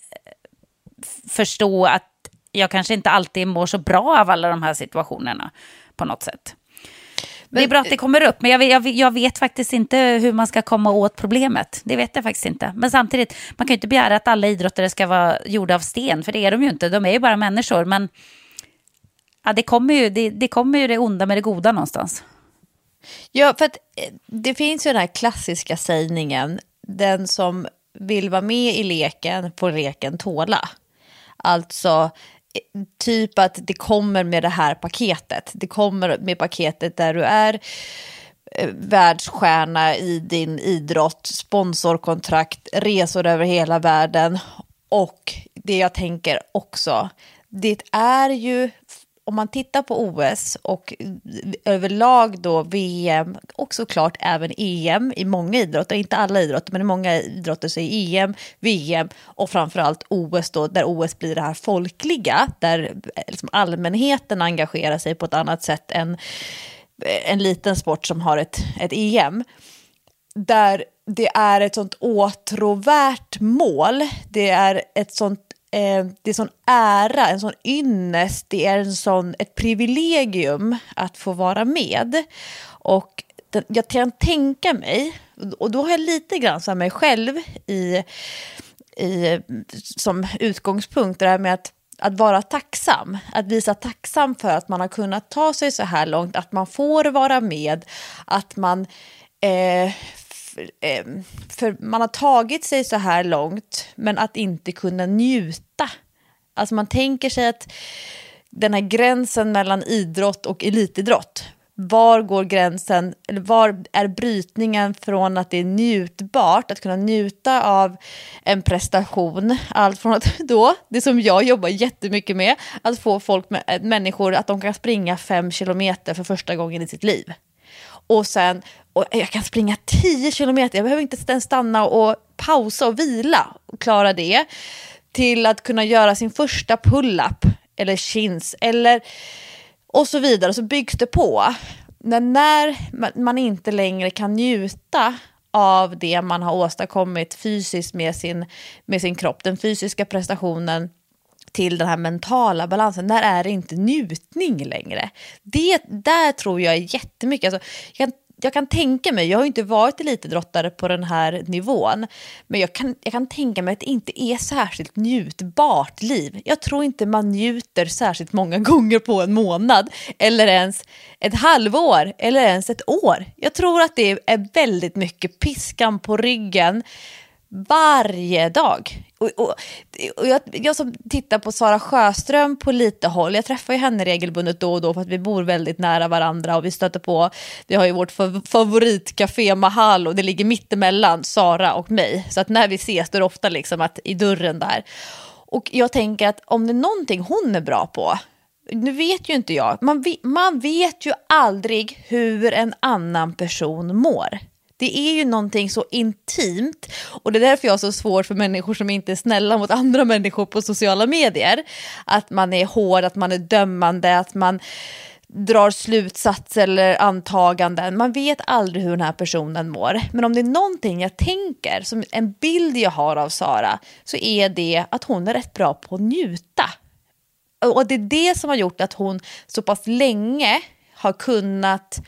förstå att jag kanske inte alltid mår så bra av alla de här situationerna på något sätt. Men, det är bra att det kommer upp, men jag, jag, jag vet faktiskt inte hur man ska komma åt problemet. Det vet jag faktiskt inte. Men samtidigt, man kan ju inte begära att alla idrottare ska vara gjorda av sten, för det är de ju inte. De är ju bara människor, men ja, det, kommer ju, det, det kommer ju det onda med det goda någonstans. Ja, för att det finns ju den här klassiska sägningen, den som vill vara med i leken får leken tåla. Alltså typ att det kommer med det här paketet. Det kommer med paketet där du är världsstjärna i din idrott, sponsorkontrakt, resor över hela världen. Och det jag tänker också, det är ju, om man tittar på O S och överlag då V M och såklart även E M i många idrotter, inte alla idrotter men i många idrotter så är E M, V M och framförallt O S då, där O S blir det här folkliga, där liksom allmänheten engagerar sig på ett annat sätt än en liten sport som har ett, ett E M, där det är ett sånt åtråvärt mål, det är ett sånt Eh, det är sån ära, en sån ynnest, det är en sån, ett privilegium att få vara med. Och den, jag kan tänka mig, och då har jag lite grann så mig själv i, i, som utgångspunkt, det här med att, att vara tacksam, att visa tacksam för att man har kunnat ta sig så här långt, att man får vara med, att man eh, för man har tagit sig så här långt, men att inte kunna njuta. Alltså man tänker sig att den här gränsen mellan idrott och elitidrott, var går gränsen, eller var är brytningen från att det är njutbart, att kunna njuta av en prestation, allt från att då, det som jag jobbar jättemycket med, att få folk, med, människor, att de kan springa fem kilometer för första gången i sitt liv. Och sen, och jag kan springa tio kilometer, jag behöver inte ens stanna och pausa och vila och klara det, till att kunna göra sin första pull-up eller chins eller och så vidare, så byggs det på. Men när man inte längre kan njuta av det man har åstadkommit fysiskt med sin, med sin kropp, den fysiska prestationen, till den här mentala balansen, när är det inte njutning längre? Det där tror jag är jättemycket. Alltså, jag, kan, jag kan tänka mig, jag har inte varit elitidrottare på den här nivån, men jag kan, jag kan tänka mig att det inte är särskilt njutbart liv. Jag tror inte man njuter särskilt många gånger på en månad, eller ens ett halvår, eller ens ett år. Jag tror att det är väldigt mycket piskan på ryggen, Varje dag. Och, och, och jag, jag som tittar på Sara Sjöström på lite håll, jag träffar ju henne regelbundet då och då för att vi bor väldigt nära varandra och vi stöter på, vi har ju vårt favoritcafé Mahal och det ligger mittemellan Sara och mig, så att när vi ses då är det ofta liksom att i dörren där. Och jag tänker att om det är någonting hon är bra på, nu vet ju inte jag, man vet, man vet ju aldrig hur en annan person mår. Det är ju någonting så intimt och det är därför jag har så svårt för människor som inte är snälla mot andra människor på sociala medier. Att man är hård, att man är dömande, att man drar slutsatser eller antaganden. Man vet aldrig hur den här personen mår. Men om det är någonting jag tänker, som en bild jag har av Sara, så är det att hon är rätt bra på att njuta. Och det är det som har gjort att hon så pass länge har kunnat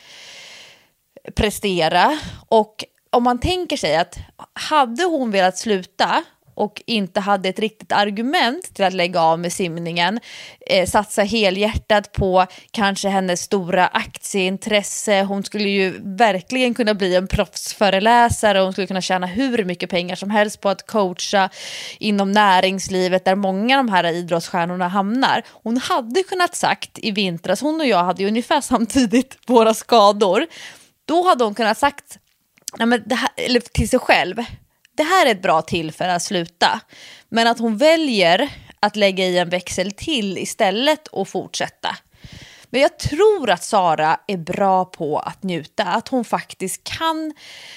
prestera. Och om man tänker sig att hade hon velat sluta och inte hade ett riktigt argument till att lägga av med simningen, eh, satsa helhjärtat på kanske hennes stora aktieintresse, hon skulle ju verkligen kunna bli en proffsföreläsare, hon skulle kunna tjäna hur mycket pengar som helst på att coacha inom näringslivet där många av de här idrottsstjärnorna hamnar. Hon hade kunnat sagt i vintras, hon och jag hade ju ungefär samtidigt våra skador, då hade hon kunnat sagt nej men det här, eller till sig själv, det här är ett bra tillfälle att sluta. Men att hon väljer att lägga i en växel till istället och fortsätta. Men jag tror att Sara är bra på att njuta. Att hon faktiskt kan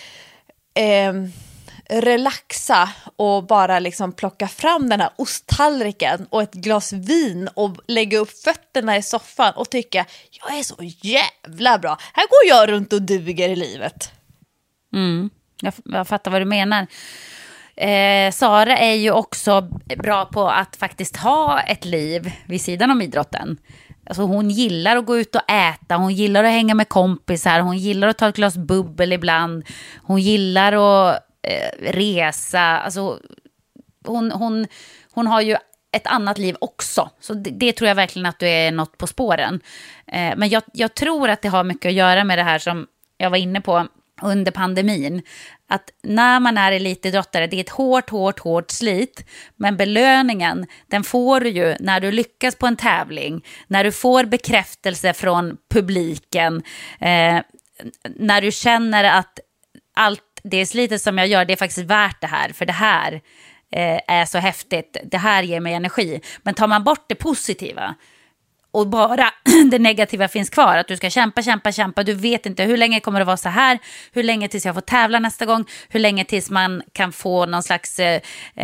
eh, relaxa och bara liksom plocka fram den här osttallriken och ett glas vin och lägga upp fötterna i soffan och tycka jag är så jävla bra. Här går jag runt och duger i livet. Mm. Jag, jag fattar vad du menar. Eh, Sara är ju också bra på att faktiskt ha ett liv vid sidan om idrotten. Alltså hon gillar att gå ut och äta, hon gillar att hänga med kompisar, hon gillar att ta ett glas bubbel ibland, hon gillar att eh, resa. Alltså hon, hon, hon har ju ett annat liv också. Så det, det tror jag verkligen att du är något på spåren. Eh, men jag, jag tror att det har mycket att göra med det här som jag var inne på under pandemin, att när man är elitidrottare, det är ett hårt, hårt, hårt slit, men belöningen, den får du ju när du lyckas på en tävling, när du får bekräftelse från publiken, eh, när du känner att allt det slitet som jag gör, det är faktiskt värt det här, för det här eh, är så häftigt, det här ger mig energi. Men tar man bort det positiva och bara det negativa finns kvar, att du ska kämpa, kämpa, kämpa, du vet inte hur länge kommer det vara så här, hur länge tills jag får tävla nästa gång, hur länge tills man kan få någon slags eh,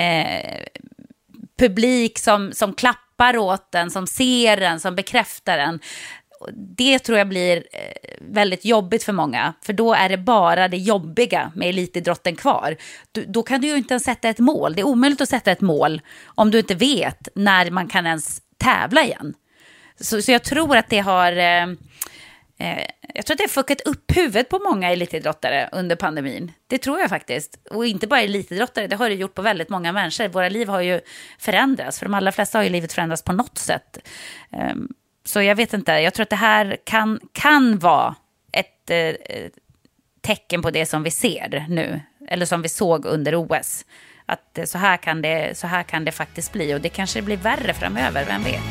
publik som, som klappar åt den, som ser den, som bekräftar den. Det tror jag blir väldigt jobbigt för många, för då är det bara det jobbiga med elitidrotten kvar. Du, då kan du ju inte ens sätta ett mål, det är omöjligt att sätta ett mål om du inte vet när man kan ens tävla igen. Så, så jag tror att det har eh, eh, jag tror att det har fuckat upp huvudet på många elitidrottare under pandemin. Det tror jag faktiskt. Och inte bara elitidrottare, det har det gjort på väldigt många människor. Våra liv har ju förändrats, för de allra flesta har ju livet förändrats på något sätt. Eh, så jag vet inte, jag tror att det här kan, kan vara ett eh, tecken på det som vi ser nu, eller som vi såg under O S. Att så här kan det, så här kan det faktiskt bli, och det kanske blir värre framöver, vem vet?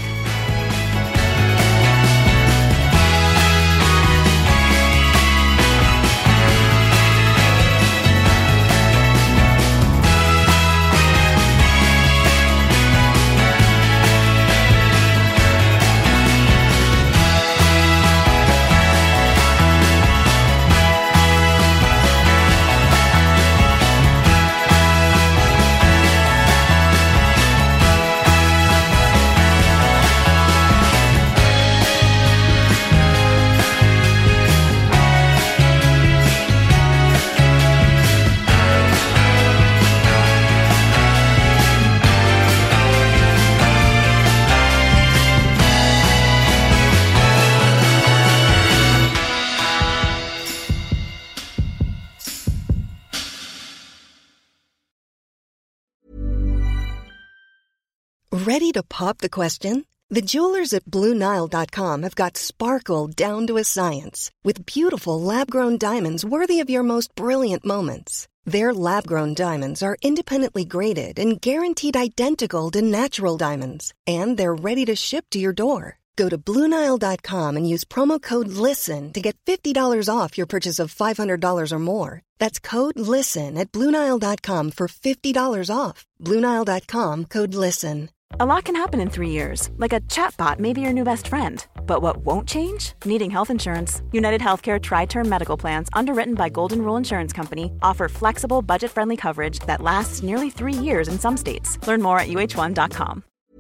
Ready to pop the question? The jewelers at Blue Nile dot com have got sparkle down to a science with beautiful lab-grown diamonds worthy of your most brilliant moments. Their lab-grown diamonds are independently graded and guaranteed identical to natural diamonds. And they're ready to ship to your door. Go to Blue Nile dot com and use promo code LISTEN to get fifty dollars off your purchase of five hundred dollars or more. That's code LISTEN at Blue Nile dot com for fifty dollars off. Blue Nile dot com, code LISTEN. A lot can happen in three years, like a chatbot may be your new best friend. But what won't change? Needing health insurance. United Healthcare Tri-Term Medical Plans, underwritten by Golden Rule Insurance Company, offer flexible, budget-friendly coverage that lasts nearly three years in some states. Learn more at U H one dot com.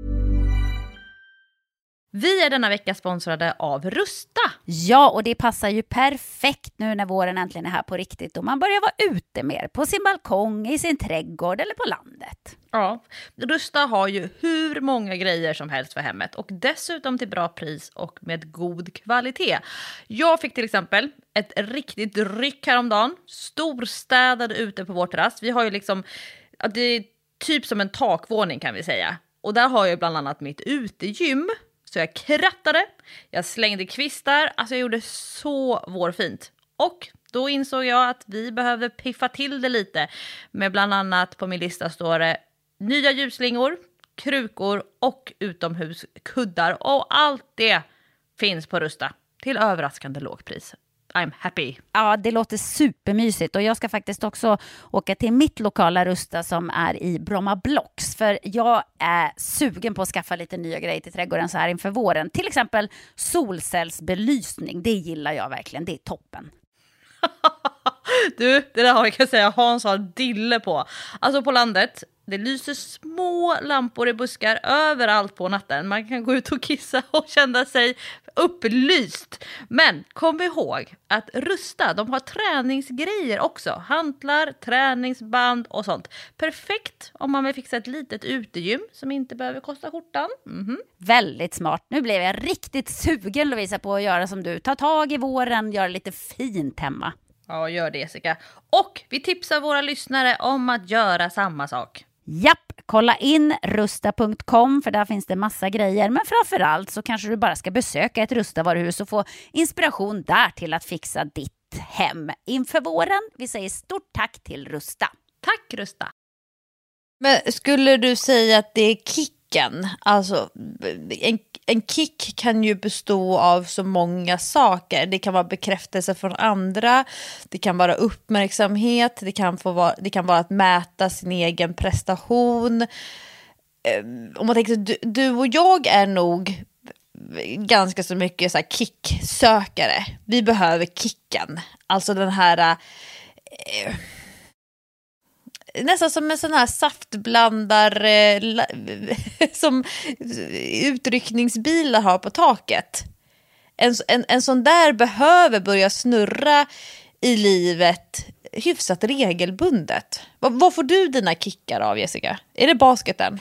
Vi är denna vecka sponsrade av Rusta. Ja, och det passar ju perfekt nu när våren äntligen är här på riktigt och man börjar vara ute mer på sin balkong, i sin trädgård eller på landet. Ja, Rusta har ju hur många grejer som helst för hemmet och dessutom till bra pris och med god kvalitet. Jag fick till exempel ett riktigt ryck häromdagen, storstädade ute på vår terrass. Vi har ju liksom, det är typ som en takvåning kan vi säga. Och där har jag bland annat mitt utegym. Så jag krattade, jag slängde kvistar, alltså jag gjorde så vårfint. Och då insåg jag att vi behövde piffa till det lite. Med bland annat på min lista står det nya ljusslingor, krukor och utomhuskuddar. Och allt det finns på Rusta till överraskande lågpris. I'm happy. Ja, det låter supermysigt och jag ska faktiskt också åka till mitt lokala Rusta som är i Bromma Blocks. För jag är sugen på att skaffa lite nya grejer till trädgården så här inför våren. Till exempel solcellsbelysning, det gillar jag verkligen, det är toppen. Du, det där har jag kan säga Hans har dille på. Alltså på landet, det lyser små lampor i buskar överallt på natten. Man kan gå ut och kissa och känna sig upplyst. Men kom ihåg att Rusta, de har träningsgrejer också. Hantlar, träningsband och sånt. Perfekt om man vill fixa ett litet utegym som inte behöver kosta skjortan. Mm-hmm. Väldigt smart. Nu blev jag riktigt sugen, Lovisa, på att göra som du. Ta tag i våren, göra lite fint hemma. Ja, gör det, Jessica. Och vi tipsar våra lyssnare om att göra samma sak. Japp, kolla in rusta punkt com för där finns det massa grejer. Men framförallt så kanske du bara ska besöka ett Rusta-varuhus och få inspiration där till att fixa ditt hem inför våren. Vi säger stort tack till Rusta. Tack Rusta. Men skulle du säga att det är kicken? Alltså en, en kick kan ju bestå av så många saker. Det kan vara bekräftelse från andra. Det kan vara uppmärksamhet. Det kan, få vara, det kan vara att mäta sin egen prestation. Om man tänker så, du, du och jag är nog ganska så mycket så här kicksökare. Vi behöver kicken. Alltså den här... Eh, nästan som en sån här saftblandare eh, som utryckningsbilar har på taket. En, en, en sån där behöver börja snurra i livet hyfsat regelbundet. Vad, vad får du dina kickar av, Jessica? Är det basketen?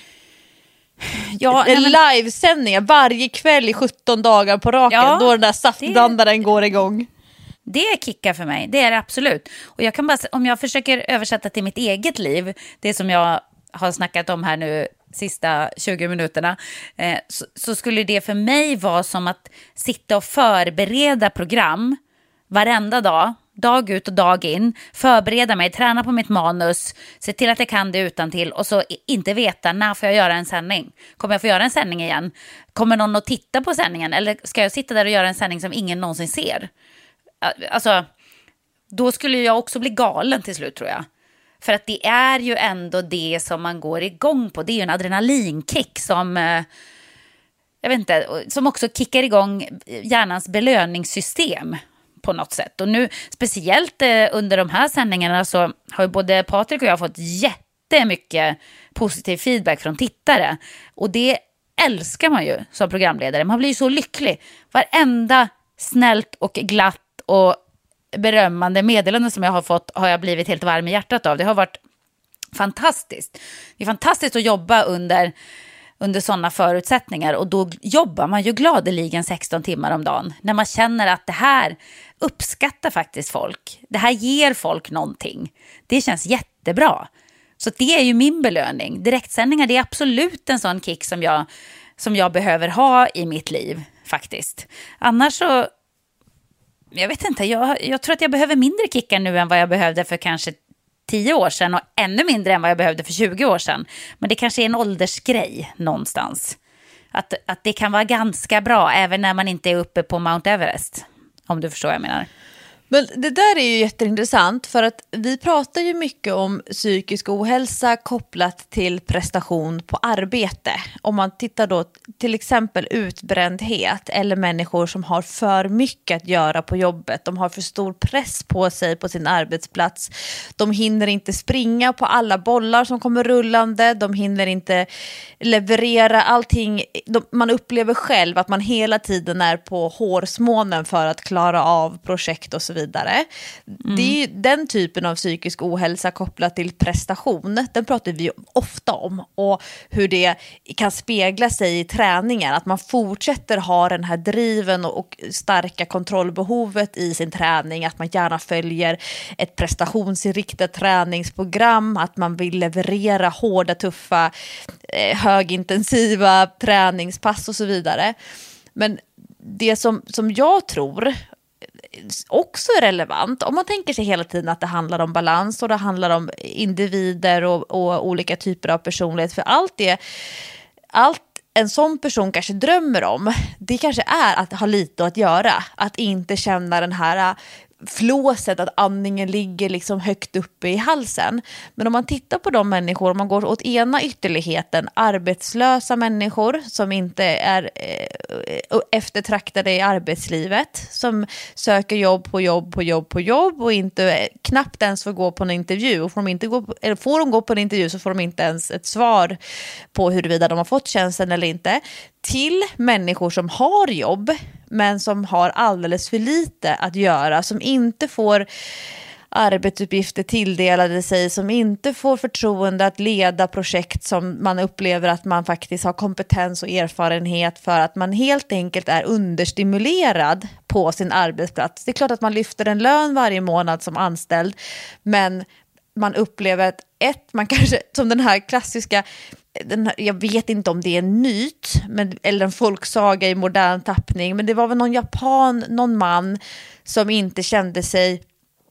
Ja, en men... livesändningar varje kväll i sjutton dagar på raken, ja, då den där saftblandaren det... går igång. Det är kickar för mig, det är det absolut. Och jag kan bara, om jag försöker översätta till mitt eget liv, det som jag har snackat om här nu sista tjugo minuterna, eh, så, så skulle det för mig vara som att sitta och förbereda program varenda dag, dag ut och dag in, förbereda mig, träna på mitt manus, se till att jag kan det utantill och så inte veta när får jag göra en sändning. Kommer jag få göra en sändning igen? Kommer någon att titta på sändningen? Eller ska jag sitta där och göra en sändning som ingen någonsin ser? Alltså, då skulle jag också bli galen till slut, tror jag. För att det är ju ändå det som man går igång på. Det är ju en adrenalinkick som, jag vet inte, som också kickar igång hjärnans belöningssystem på något sätt. Och nu, speciellt under de här sändningarna, så har ju både Patrik och jag fått jättemycket positiv feedback från tittare. Och det älskar man ju som programledare. Man blir ju så lycklig. Varenda snällt och glatt och berömmande meddelanden som jag har fått har jag blivit helt varm i hjärtat av. Det har varit fantastiskt. Det är fantastiskt att jobba under, under sådana förutsättningar, och då jobbar man ju gladeligen sexton timmar om dagen. När man känner att det här uppskattar faktiskt folk. Det här ger folk någonting. Det känns jättebra. Så det är ju min belöning. Direktsändningar, det är absolut en sån kick som jag, som jag behöver ha i mitt liv faktiskt. Annars så, jag vet inte, jag, jag tror att jag behöver mindre kickar nu än vad jag behövde för kanske tio år sedan och ännu mindre än vad jag behövde för tjugo år sedan. Men det kanske är en åldersgrej någonstans. Att, att det kan vara ganska bra även när man inte är uppe på Mount Everest. Om du förstår vad jag menar. Men det där är ju jätteintressant för att vi pratar ju mycket om psykisk ohälsa kopplat till prestation på arbete. Om man tittar då till exempel utbrändhet eller människor som har för mycket att göra på jobbet. De har för stor press på sig på sin arbetsplats. De hinner inte springa på alla bollar som kommer rullande. De hinner inte leverera allting. De, man upplever själv att man hela tiden är på hårsmånen för att klara av projekt och så vidare. Mm. Det är ju den typen av psykisk ohälsa kopplat till prestation. Den pratar vi ofta om och hur det kan spegla sig i träningen. Att man fortsätter ha den här driven och starka kontrollbehovet i sin träning. Att man gärna följer ett prestationsinriktat träningsprogram. Att man vill leverera hårda, tuffa, högintensiva träningspass och så vidare. Men det som, som jag tror också är relevant, om man tänker sig hela tiden att det handlar om balans och det handlar om individer och, och olika typer av personlighet, för allt det, allt en sån person kanske drömmer om, det kanske är att ha lite att göra, att inte känna den här flåset, att andningen ligger liksom högt uppe i halsen. Men om man tittar på de människor, om man går åt ena ytterligheten, arbetslösa människor som inte är eh, eftertraktade i arbetslivet, som söker jobb på jobb på jobb på jobb och inte knappt ens får gå på en intervju, och får de, inte gå på, eller får de gå på en intervju så får de inte ens ett svar på huruvida de har fått tjänsten eller inte, till människor som har jobb men som har alldeles för lite att göra, som inte får arbetsuppgifter tilldelade sig, som inte får förtroende att leda projekt som man upplever att man faktiskt har kompetens och erfarenhet för, att man helt enkelt är understimulerad på sin arbetsplats. Det är klart att man lyfter en lön varje månad som anställd, men man upplever att ett, man kanske, som den här klassiska, den här, jag vet inte om det är en myt men, eller en folksaga i modern tappning, men det var väl någon japan, någon man som inte kände sig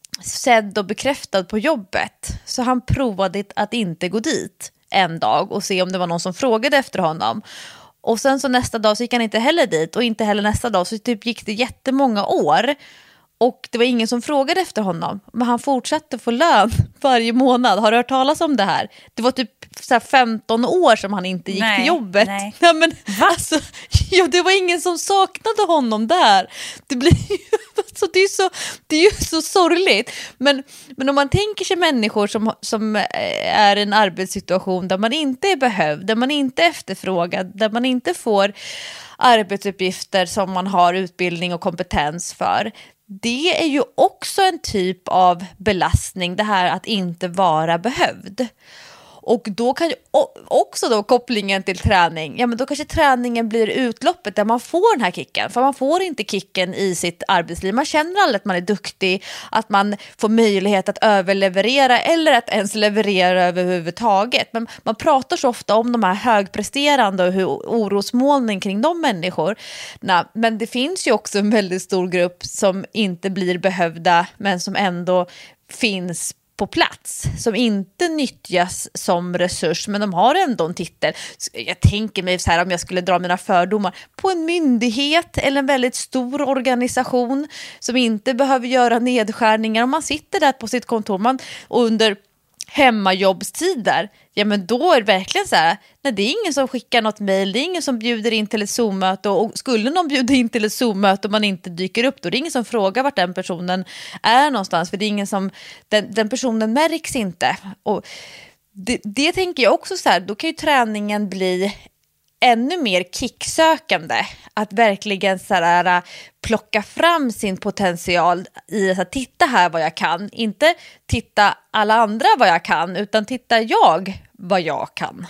sedd och bekräftad på jobbet, så han provade att inte gå dit en dag och se om det var någon som frågade efter honom. Och sen så nästa dag så gick han inte heller dit, och inte heller nästa dag, så typ gick det jättemånga år. Och det var ingen som frågade efter honom. Men han fortsatte få lön varje månad. Har du hört talas om det här? Det var typ så här femton år som han inte gick nej, till jobbet. Nej. Nej, men, alltså, ja, det var ingen som saknade honom där. Det, blir ju, alltså, det, är, så, det är ju så sorgligt. Men, men om man tänker sig människor som, som är i en arbetssituation där man inte är behövd, där man inte är efterfrågad, där man inte får arbetsuppgifter som man har utbildning och kompetens för. Det är ju också en typ av belastning, det här att inte vara behövd. Och då kan ju också då kopplingen till träning, ja men då kanske träningen blir utloppet där man får den här kicken. För man får inte kicken i sitt arbetsliv. Man känner aldrig att man är duktig, att man får möjlighet att överleverera eller att ens leverera överhuvudtaget. Men man pratar så ofta om de här högpresterande och hur orosmolning kring de människor. Men det finns ju också en väldigt stor grupp som inte blir behövda men som ändå finns på plats, som inte nyttjas som resurs, men de har ändå en titel. Jag tänker mig så här, om jag skulle dra mina fördomar, på en myndighet eller en väldigt stor organisation som inte behöver göra nedskärningar, om man sitter där på sitt kontor man, och under hemmajobbstider, ja men då är det verkligen så här, nej, det är ingen som skickar något mejl, det är ingen som bjuder in till ett Zoom-möte, och skulle någon bjuda in till ett Zoom-möte och man inte dyker upp, då är det ingen som frågar vart den personen är någonstans, för det är ingen som, den, den personen märks inte. Och det, det tänker jag också så här, då kan ju träningen bli ännu mer kicksökande, att verkligen så här, plocka fram sin potential i att titta här vad jag kan, inte titta alla andra vad jag kan, utan titta jag vad jag kan.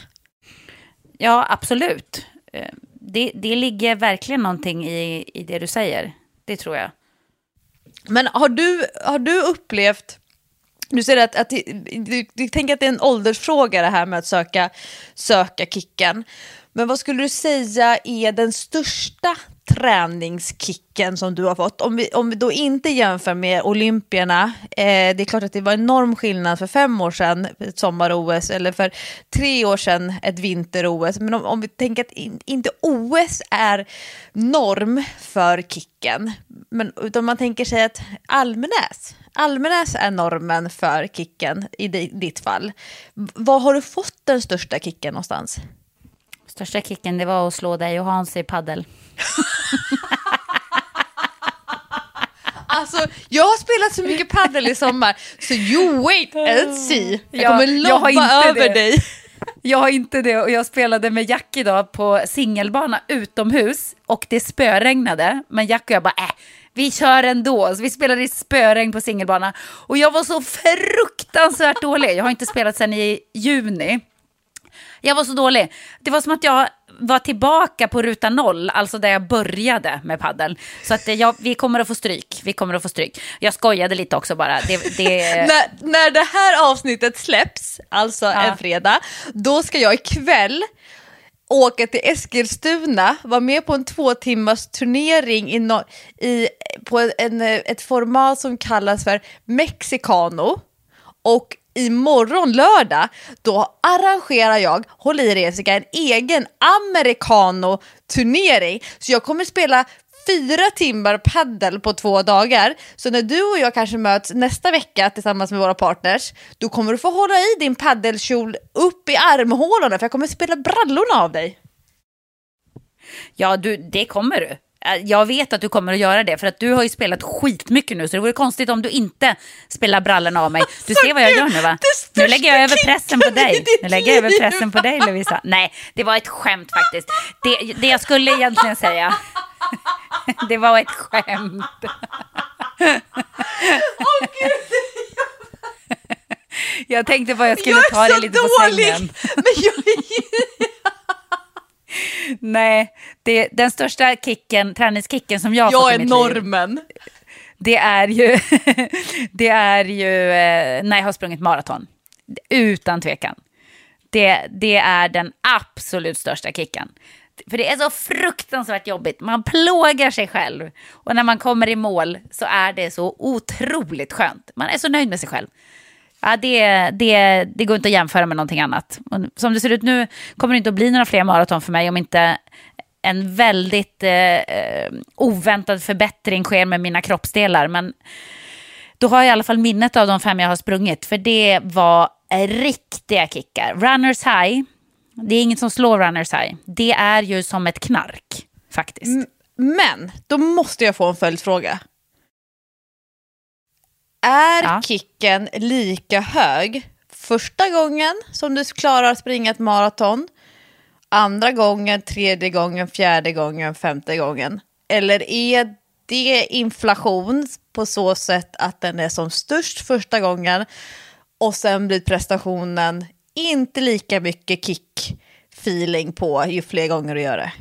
Ja, absolut. Det, det ligger verkligen någonting i, i det du säger. Det tror jag. Men har du, har du upplevt, du säger att, att du, du tänker att det är en åldersfråga det här med att söka, söka kicken. Men vad skulle du säga är den största träningskicken som du har fått? Om vi, om vi då inte jämför med Olympierna, eh, det är klart att det var enorm skillnad för fem år sedan ett sommar-O S eller för tre år sedan ett vinter-O S. Men om, om vi tänker att in, inte O S är norm för kicken, men utan man tänker sig att Almenäs, Almenäs är normen för kicken i ditt fall. Var har du fått den största kicken någonstans? Största kicken, det var att slå dig och Hans i paddel. Alltså, jag har spelat så mycket paddel i sommar, så you wait and see. Jag kommer jag, lobba jag över det. dig. Jag har inte det, och jag spelade med Jack idag på singelbana utomhus och det spöregnade, men Jack och jag bara äh, vi kör ändå. Så vi spelade i spöregn på singelbana och jag var så fruktansvärt dålig. Jag har inte spelat sedan i juni. Jag var så dålig. Det var som att jag var tillbaka på ruta noll, alltså där jag började med paddel. Så att jag, vi kommer att få stryk. Vi kommer att få stryk. Jag skojade lite också bara. Det, det... när, när det här avsnittet släpps, alltså ja. en fredag, då ska jag ikväll åka till Eskilstuna, vara med på en två timmars turnering i no- i, på en, ett format som kallas för Mexicano. Och imorgon lördag, då arrangerar jag, håll i Jessica, en egen americano-turnering. Så jag kommer spela fyra timmar paddel på två dagar. Så när du och jag kanske möts nästa vecka tillsammans med våra partners, då kommer du få hålla i din paddelkjol upp i armhålorna, för jag kommer spela brallorna av dig. Ja, du, det kommer du. Jag vet att du kommer att göra det, för att du har ju spelat skitmycket nu, så det vore konstigt om du inte spelar brallorna av mig. Du ser vad jag gör nu, va? Nu lägger jag över pressen på dig. Nu lägger jag över pressen på dig, Lovisa. Nej, det var ett skämt faktiskt. Det, det jag skulle egentligen säga, det var ett skämt. Åh gud. Jag tänkte bara jag skulle ta det lite på sängen. Men jag Nej, det, den största kicken, träningskicken som jag har fått i mitt liv. Jag är normen. Det är ju, det är ju eh, när jag har sprungit maraton. Utan tvekan. Det, det är den absolut största kicken. För det är så fruktansvärt jobbigt. Man plågar sig själv. Och när man kommer i mål så är det så otroligt skönt. Man är så nöjd med sig själv. Ja, det, det, det går inte att jämföra med någonting annat. Och som det ser ut nu kommer det inte att bli några fler maraton för mig om inte en väldigt eh, oväntad förbättring sker med mina kroppsdelar. Men då har jag i alla fall minnet av de fem jag har sprungit. För det var riktiga kickar. Runners high, det är inget som slår runners high. Det är ju som ett knark, faktiskt. M- men, då måste jag få en följdfråga. Är ja. kicken lika hög första gången som du klarar att springa ett maraton, andra gången, tredje gången, fjärde gången, femte gången? Eller är det inflation på så sätt att den är som störst första gången och sen blir prestationen inte lika mycket kick-feeling på ju fler gånger du gör det?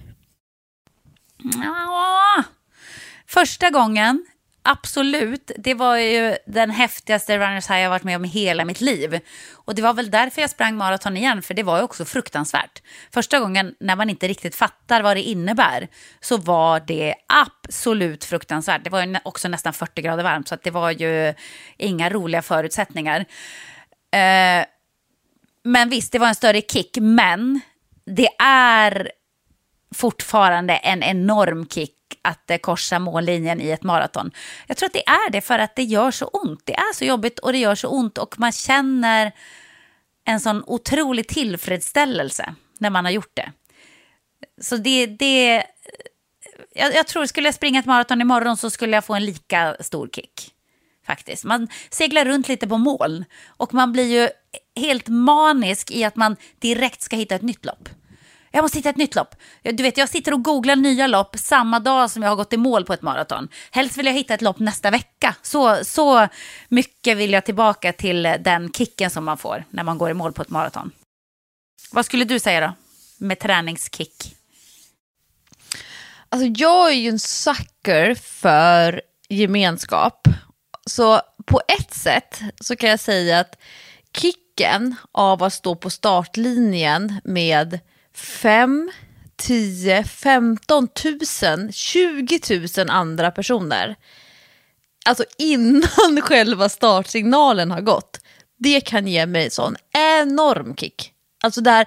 Ja. Första gången, absolut. Det var ju den häftigaste runners high jag varit med om i hela mitt liv. Och det var väl därför jag sprang maraton igen, för det var ju också fruktansvärt. Första gången när man inte riktigt fattar vad det innebär så var det absolut fruktansvärt. Det var ju också nästan fyrtio grader varmt, så att det var ju inga roliga förutsättningar. Eh, men visst, det var en större kick, men det är fortfarande en enorm kick att korsa mållinjen i ett maraton. Jag tror att det är det för att det gör så ont. Det är så jobbigt och det gör så ont, och man känner en sån otrolig tillfredsställelse när man har gjort det. Så det, det jag, jag tror, skulle jag springa ett maraton imorgon så skulle jag få en lika stor kick. Faktiskt. Man seglar runt lite på moln och man blir ju helt manisk i att man direkt ska hitta ett nytt lopp. Jag måste hitta ett nytt lopp. Du vet, jag sitter och googlar nya lopp samma dag som jag har gått i mål på ett maraton. Helst vill jag hitta ett lopp nästa vecka. Så, så mycket vill jag tillbaka till den kicken som man får när man går i mål på ett maraton. Vad skulle du säga då med träningskick? Alltså jag är ju en sucker för gemenskap. Så på ett sätt så kan jag säga att kicken av att stå på startlinjen med fem, tio, femton tusen, tjugo tusen andra personer. Alltså innan själva startsignalen har gått. Det kan ge mig sån enorm kick. Alltså där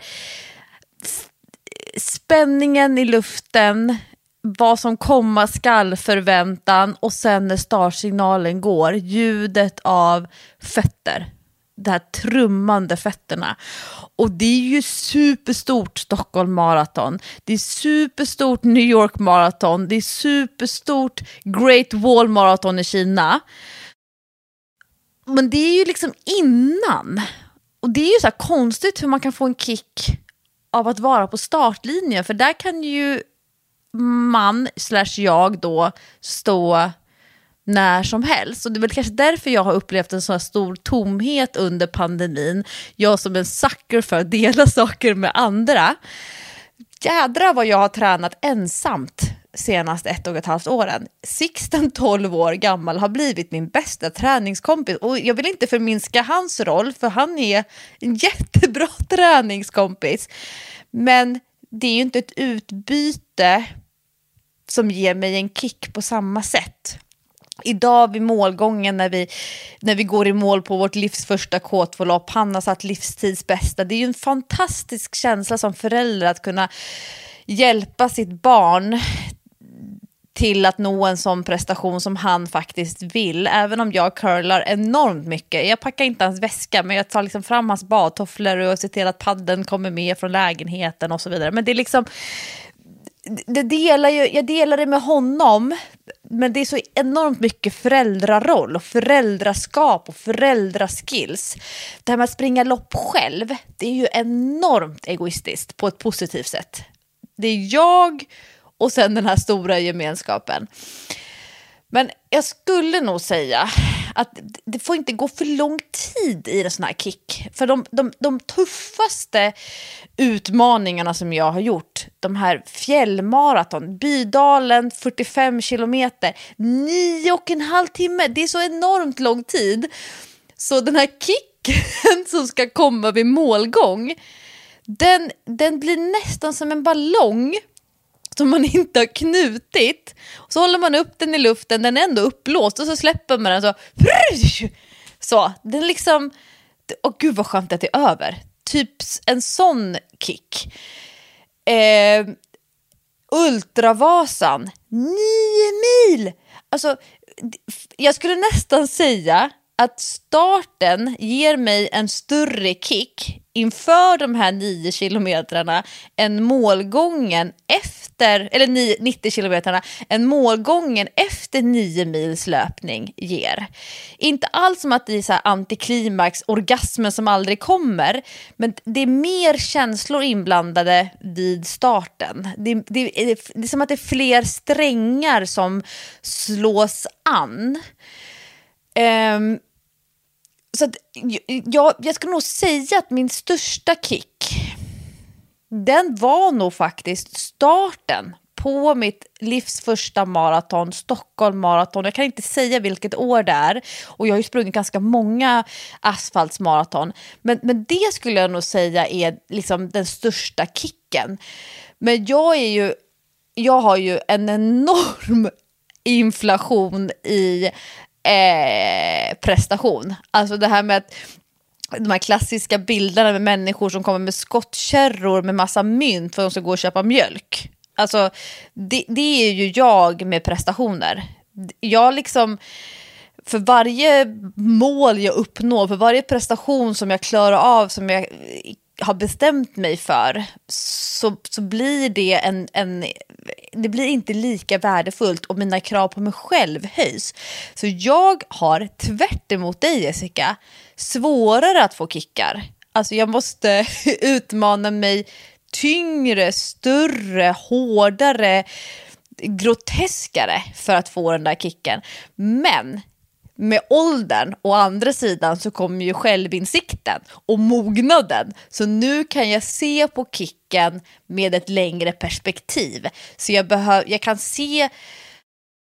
spänningen i luften, vad som komma skall, förväntan, och sen när startsignalen går, ljudet av fötter. Det här trummande fötterna. Och det är ju superstort Stockholm Marathon. Det är superstort New York Marathon. Det är superstort Great Wall Marathon i Kina. Men det är ju liksom innan. Och det är ju så här konstigt hur man kan få en kick av att vara på startlinjen. För där kan ju man slash jag då stå när som helst. Och det är väl kanske därför jag har upplevt en så här stor tomhet under pandemin. Jag som en sucker för att dela saker med andra. Jädrar vad jag har tränat ensamt senast ett och ett halvt åren. Sixten, tolv år gammal, har blivit min bästa träningskompis. Och jag vill inte förminska hans roll, för han är en jättebra träningskompis. Men det är ju inte ett utbyte som ger mig en kick på samma sätt. Idag vid målgången när vi, när vi går i mål på vårt livs första K två-lopp, han har satt livstids bästa. Det är ju en fantastisk känsla som förälder att kunna hjälpa sitt barn till att nå en sån prestation som han faktiskt vill. Även om jag curlar enormt mycket. Jag packar inte hans väska, men jag tar liksom fram hans badtofflor och ser till att padden kommer med från lägenheten och så vidare. Men det är liksom... Det delar ju, jag delar det med honom, men det är så enormt mycket föräldraroll och föräldraskap och föräldraskills. Det här med att springa lopp själv, det är ju enormt egoistiskt på ett positivt sätt. Det är jag och sen den här stora gemenskapen. Men jag skulle nog säga att det får inte gå för lång tid i en sån här kick. För de, de, de tuffaste utmaningarna som jag har gjort, de här fjällmaraton, Bydalen, fyrtiofem kilometer, nio och en halv timme, det är så enormt lång tid. Så den här kicken som ska komma vid målgång, den, den blir nästan som en ballong som man inte har knutit. Så håller man upp den i luften, den är ändå uppblåst, och så släpper man den så. Så, den liksom... Åh gud vad skönt att det är över. Typ en sån kick. Eh, Ultravasan. Nio mil! Alltså, jag skulle nästan säga att starten ger mig en större kick inför de här nio kilometrarna än målgången efter, eller nittio kilometrarna, än målgången efter nio mils löpning ger. Inte alls som att det är så här antiklimax, orgasmen som aldrig kommer, men det är mer känslor inblandade vid starten. Det, det, det, det är som att det är fler strängar som slås an. Um, Så att jag, jag ska nog säga att min största kick, den var nog faktiskt starten på mitt livs första maraton, Stockholm Marathon. Jag kan inte säga vilket år det är, och jag har ju sprungit ganska många asfaltsmaraton. Men, men det skulle jag nog säga är liksom den största kicken. Men jag är ju, jag har ju en enorm inflation i Eh, prestation. Alltså det här med att de här klassiska bilderna med människor som kommer med skottkärror med massa mynt för att de ska gå och köpa mjölk. Alltså det, det är ju jag med prestationer. Jag liksom, för varje mål jag uppnår, för varje prestation som jag klarar av, som jag har bestämt mig för, så, så blir det en, en det blir inte lika värdefullt, och mina krav på mig själv höjs. Så jag har, tvärt emot dig Jessica, svårare att få kickar. Alltså jag måste utmana mig tyngre, större, hårdare, groteskare för att få den där kicken. Men med åldern å andra sidan så kommer ju självinsikten och mognaden. Så nu kan jag se på kicken med ett längre perspektiv. Så jag, behöv, jag kan se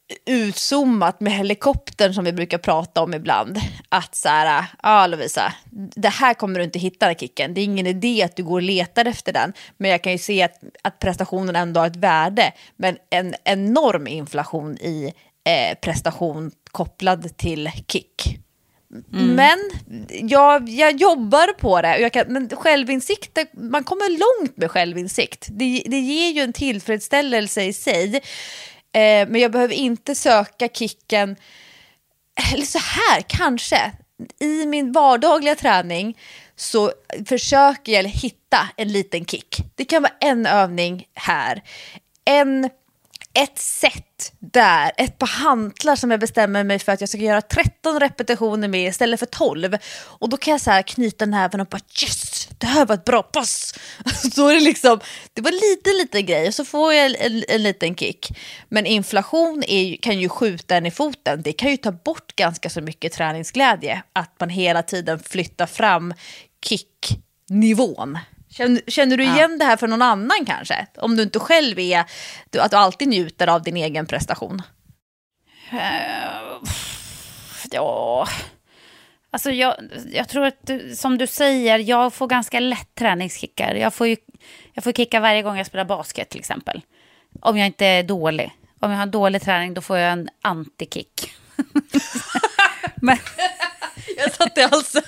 utzoomat med helikoptern som vi brukar prata om ibland. Att så här, ja Lovisa, det här kommer du inte hitta den kicken. Det är ingen idé att du går och letar efter den. Men jag kan ju se att, att prestationen ändå har ett värde. Men en enorm inflation i eh, prestation kopplad till kick. Mm. Men jag, jag jobbar på det. Jag kan, men självinsikt, man kommer långt med självinsikt. Det, det ger ju en tillfredsställelse i sig. Eh, men jag behöver inte söka kicken. Eller så här, kanske. I min vardagliga träning så försöker jag hitta en liten kick. Det kan vara en övning här. En... Ett sätt där, ett par hantlar som jag bestämmer mig för att jag ska göra tretton repetitioner med istället för tolv. Och då kan jag så här knyta näven och bara yes, det här var ett bra pass. Så är det liksom, det var lite liten grej och så får jag en, en, en liten kick. Men inflation är, kan ju skjuta en i foten. Det kan ju ta bort ganska så mycket träningsglädje. Att man hela tiden flyttar fram kicknivån. Känner, känner du igen ja. det här för någon annan kanske? Om du inte själv är, att du alltid njuter av din egen prestation. Uh, ja, alltså jag, jag tror att du, som du säger, jag får ganska lätt träningskickar. Jag får ju jag får kicka varje gång jag spelar basket till exempel. Om jag inte är dålig. Om jag har dålig träning då får jag en anti-kick. Men jag satt i halsen.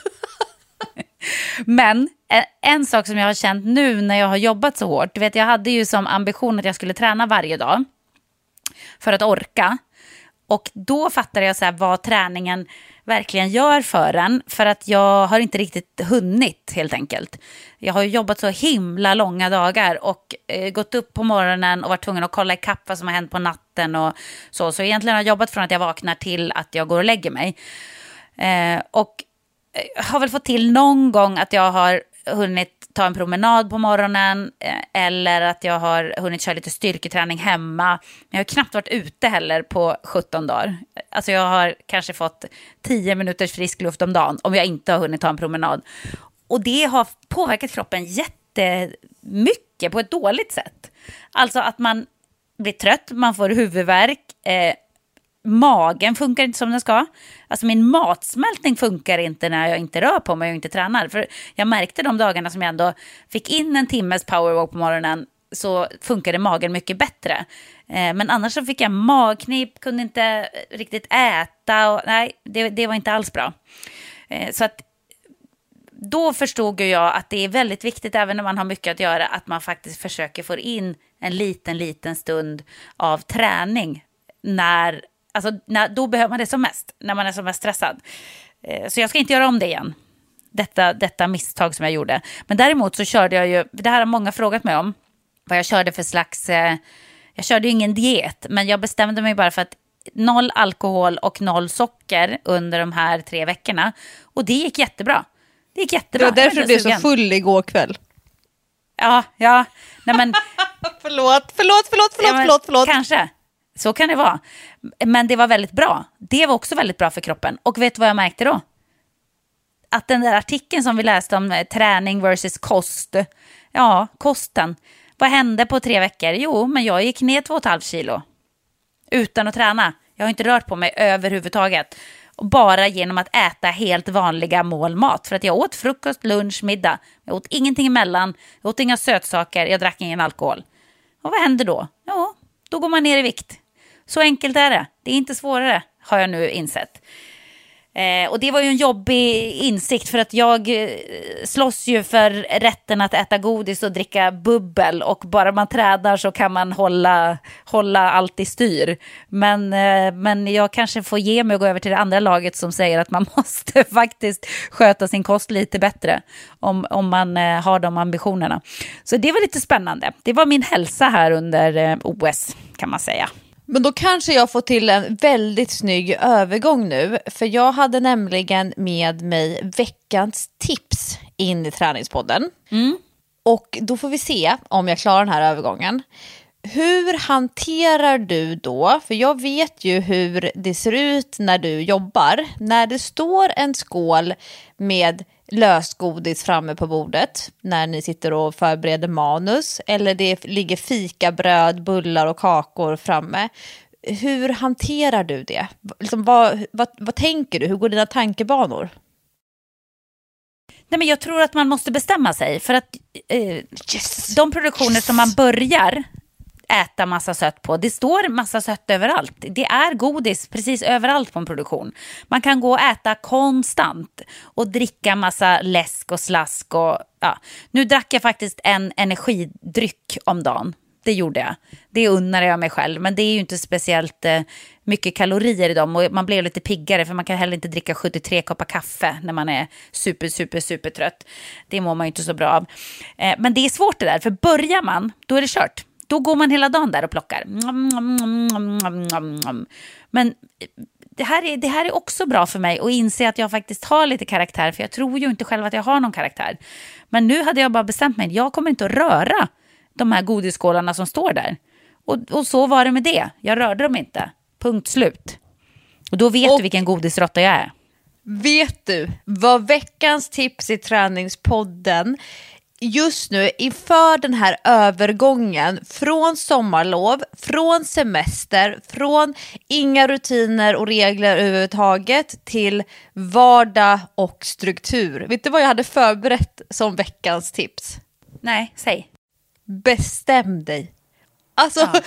Men en sak som jag har känt nu när jag har jobbat så hårt, du vet, jag hade ju som ambition att jag skulle träna varje dag för att orka. Och då fattade jag så här vad träningen verkligen gör för en, för att jag har inte riktigt hunnit helt enkelt. Jag har ju jobbat så himla långa dagar och eh, gått upp på morgonen och varit tvungen att kolla ikapp vad som har hänt på natten och så. Så egentligen har jag jobbat från att jag vaknar till att jag går och lägger mig. Eh, och har väl fått till någon gång att jag har hunnit ta en promenad på morgonen eller att jag har hunnit köra lite styrketräning hemma. Men jag har knappt varit ute heller på sjutton dagar. Alltså jag har kanske fått tio minuters frisk luft om dagen om jag inte har hunnit ta en promenad. Och det har påverkat kroppen jättemycket på ett dåligt sätt. Alltså att man blir trött, man får huvudvärk, eh, magen funkar inte som den ska. Alltså min matsmältning funkar inte när jag inte rör på mig och inte tränar. För jag märkte de dagarna som jag ändå fick in en timmes powerwalk på morgonen så funkade magen mycket bättre. Eh, men annars så fick jag magknip, kunde inte riktigt äta. Och, nej, det, det var inte alls bra. Eh, så att då förstod jag att det är väldigt viktigt även när man har mycket att göra att man faktiskt försöker få in en liten, liten stund av träning när Alltså, när, då behöver man det som mest, när man är som mest stressad. Eh, så jag ska inte göra om det igen. Detta, detta misstag som jag gjorde. Men däremot så körde jag ju, det här har många frågat mig om, vad jag körde för slags, eh, jag körde ju ingen diet, men jag bestämde mig bara för att noll alkohol och noll socker under de här tre veckorna. Och det gick jättebra. Det gick jättebra. Det var därför du blev så full igår kväll. Ja, ja. Nej, men, förlåt, förlåt, förlåt, förlåt, ja, men, förlåt, förlåt. Kanske. Så kan det vara. Men det var väldigt bra. Det var också väldigt bra för kroppen. Och vet du vad jag märkte då? Att den där artikeln som vi läste om träning versus kost. Ja, kosten. Vad hände på tre veckor? Jo, men jag gick ner två och ett halvt kilo. Utan att träna. Jag har inte rört på mig överhuvudtaget. Och bara genom att äta helt vanliga målmat. För att jag åt frukost, lunch, middag. Jag åt ingenting emellan. Jag åt inga sötsaker. Jag drack ingen alkohol. Och vad hände då? Jo, då går man ner i vikt. Så enkelt är det. Det är inte svårare, har jag nu insett. Eh, och det var ju en jobbig insikt för att jag eh, slåss ju för rätten att äta godis och dricka bubbel. Och bara man tränar så kan man hålla, hålla allt i styr. Men, eh, men jag kanske får ge mig och gå över till det andra laget som säger att man måste faktiskt sköta sin kost lite bättre om, om man eh, har de ambitionerna. Så det var lite spännande. Det var min hälsa här under eh, O S kan man säga. Men då kanske jag får till en väldigt snygg övergång nu. För jag hade nämligen med mig veckans tips in i träningspodden. Mm. Och då får vi se om jag klarar den här övergången. Hur hanterar du då? För jag vet ju hur det ser ut när du jobbar. När det står en skål med lösgodis framme på bordet när ni sitter och förbereder manus eller det ligger fikabröd, bullar och kakor framme. hur hanterar du det? Liksom, vad, vad, vad tänker du? Hur går dina tankebanor? Nej, men jag tror att man måste bestämma sig. För att eh, yes. de produktioner som man börjar äta massa sött på, det står massa sött överallt. Det är godis precis överallt på en produktion. Man kan gå och äta konstant och dricka massa läsk och slask. Och, ja. Nu drack jag faktiskt en energidryck om dagen. Det gjorde jag. Det unnar jag mig själv. Men det är ju inte speciellt eh, mycket kalorier i dem. Och man blir lite piggare för man kan heller inte dricka sjuttiotre koppar kaffe när man är super, super, super trött. Det mår man ju inte så bra av. Eh, men det är svårt det där. För börjar man, då är det kört. Då går man hela dagen där och plockar. Men det här är, det här är också bra för mig att inse att jag faktiskt har lite karaktär. För jag tror ju inte själv att jag har någon karaktär. Men nu hade jag bara bestämt mig. Jag kommer inte att röra de här godisskålarna som står där. Och, och så var det med det. Jag rörde dem inte. Punkt slut. Och då vet och, du vilken godisrotta jag är. Vet du vad veckans tips i träningspodden just nu inför den här övergången från sommarlov, från semester, från inga rutiner och regler överhuvudtaget till vardag och struktur. Vet du vad jag hade förberett som veckans tips? Nej, säg. Bestäm dig. Alltså ja.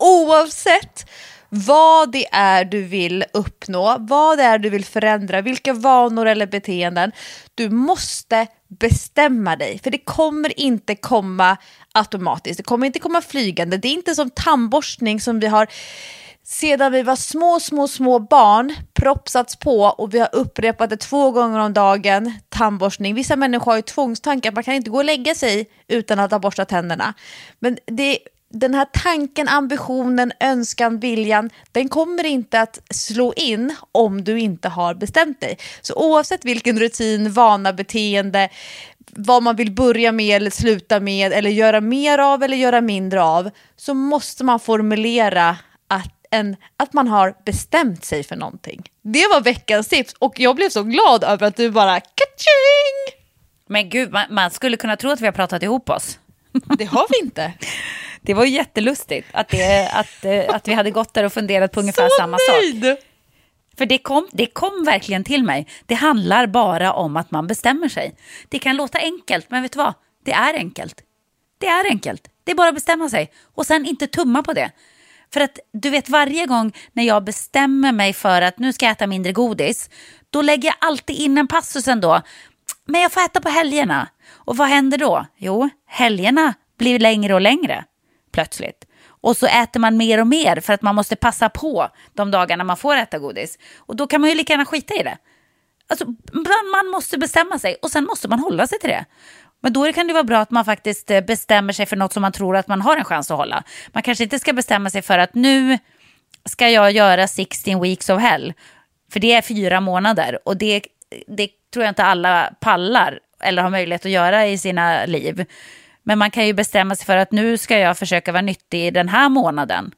Oavsett vad det är du vill uppnå, vad det är du vill förändra, vilka vanor eller beteenden, du måste bestämma dig. För det kommer inte komma automatiskt, det kommer inte komma flygande. Det är inte som tandborstning som vi har sedan vi var små, små, små barn propsats på och vi har upprepat det två gånger om dagen, tandborstning. Vissa människor har ju tvångstankar, man kan inte gå och lägga sig utan att ha borstat tänderna. Men det, den här tanken, ambitionen, önskan, viljan, den kommer inte att slå in om du inte har bestämt dig. Så oavsett vilken rutin, vana, beteende, vad man vill börja med eller sluta med eller göra mer av eller göra mindre av, så måste man formulera att En, att man har bestämt sig för någonting. Det var veckans tips och jag blev så glad över att du bara katching! Men gud, man, man skulle kunna tro att vi har pratat ihop oss. Det har vi inte. Det var ju jättelustigt att, det, att, att vi hade gått där och funderat på ungefär så samma nöjd. sak. För det kom, det kom verkligen till mig. Det handlar bara om att man bestämmer sig. Det kan låta enkelt, men vet du vad? Det är enkelt. Det är enkelt. Det är bara att bestämma sig och sen inte tumma på det. För att du vet, varje gång när jag bestämmer mig för att nu ska jag äta mindre godis, då lägger jag alltid in en passus ändå. Men jag får äta på helgerna. Och vad händer då? Jo, helgerna blir längre och längre plötsligt. Och så äter man mer och mer för att man måste passa på de dagarna man får äta godis. Och då kan man ju lika gärna skita i det. Alltså, man måste bestämma sig och sen måste man hålla sig till det. Men då kan det vara bra att man faktiskt bestämmer sig för något som man tror att man har en chans att hålla. Man kanske inte ska bestämma sig för att nu ska jag göra sexton weeks of hell. För det är fyra månader och det, det tror jag inte alla pallar eller har möjlighet att göra i sina liv. Men man kan ju bestämma sig för att nu ska jag försöka vara nyttig i den här månaden.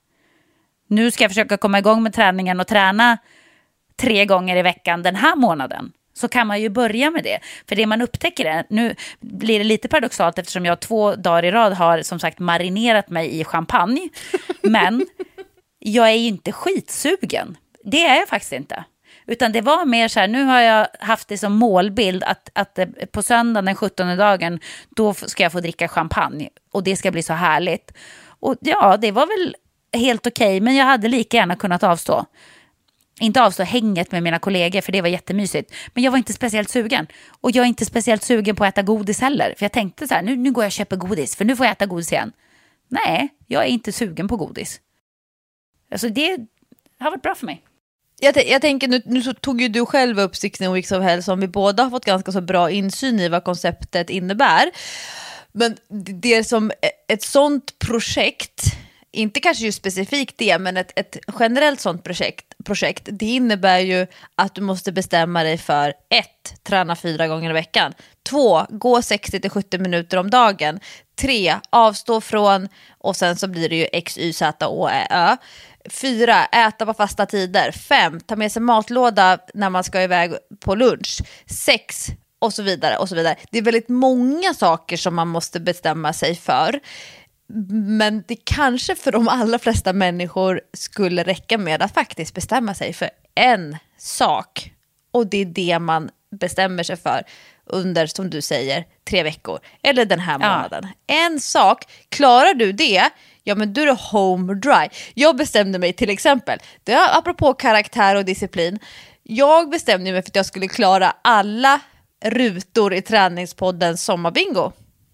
Nu ska jag försöka komma igång med träningen och träna tre gånger i veckan den här månaden. Så kan man ju börja med det. För det man upptäcker är, nu blir det lite paradoxalt eftersom jag två dagar i rad har som sagt marinerat mig i champagne. Men jag är ju inte skitsugen. Det är jag faktiskt inte. Utan det var mer så här, nu har jag haft det som målbild att, att på söndagen den sjuttonde dagen, då ska jag få dricka champagne. Och det ska bli så härligt. Och ja, det var väl helt okej, men jag hade lika gärna kunnat avstå. Inte avstå hänget med mina kollegor, för det var jättemysigt. Men jag var inte speciellt sugen. Och jag är inte speciellt sugen på att äta godis heller. För jag tänkte så här, nu, nu går jag och köper godis, för nu får jag äta godis igen. Nej, jag är inte sugen på godis. Alltså det har varit bra för mig. Jag, t- jag tänker, nu, nu så tog ju du själv upp sexton weeks of hell som vi båda har fått ganska så bra insyn i vad konceptet innebär. Men det är som ett sånt projekt, inte kanske just specifikt det, men ett, ett generellt sånt projekt, projekt, det innebär ju att du måste bestämma dig för ett, träna fyra gånger i veckan, två, gå sextio till sjuttio minuter om dagen, tre, avstå från, och sen så blir det ju X, Y, Z, Å, Ä, Ö. Fyra, äta på fasta tider. Fem, ta med sig matlåda när man ska iväg på lunch. Sex, och så vidare och så vidare. Det är väldigt många saker som man måste bestämma sig för. Men det kanske för de allra flesta människor skulle räcka med att faktiskt bestämma sig för en sak. Och det är det man bestämmer sig för under, som du säger, tre veckor. Eller den här månaden. Ja. En sak, klarar du det, ja men du är home dry. Jag bestämde mig till exempel, det är apropå karaktär och disciplin. Jag bestämde mig för att jag skulle klara alla rutor i träningspodden Sommarbingo.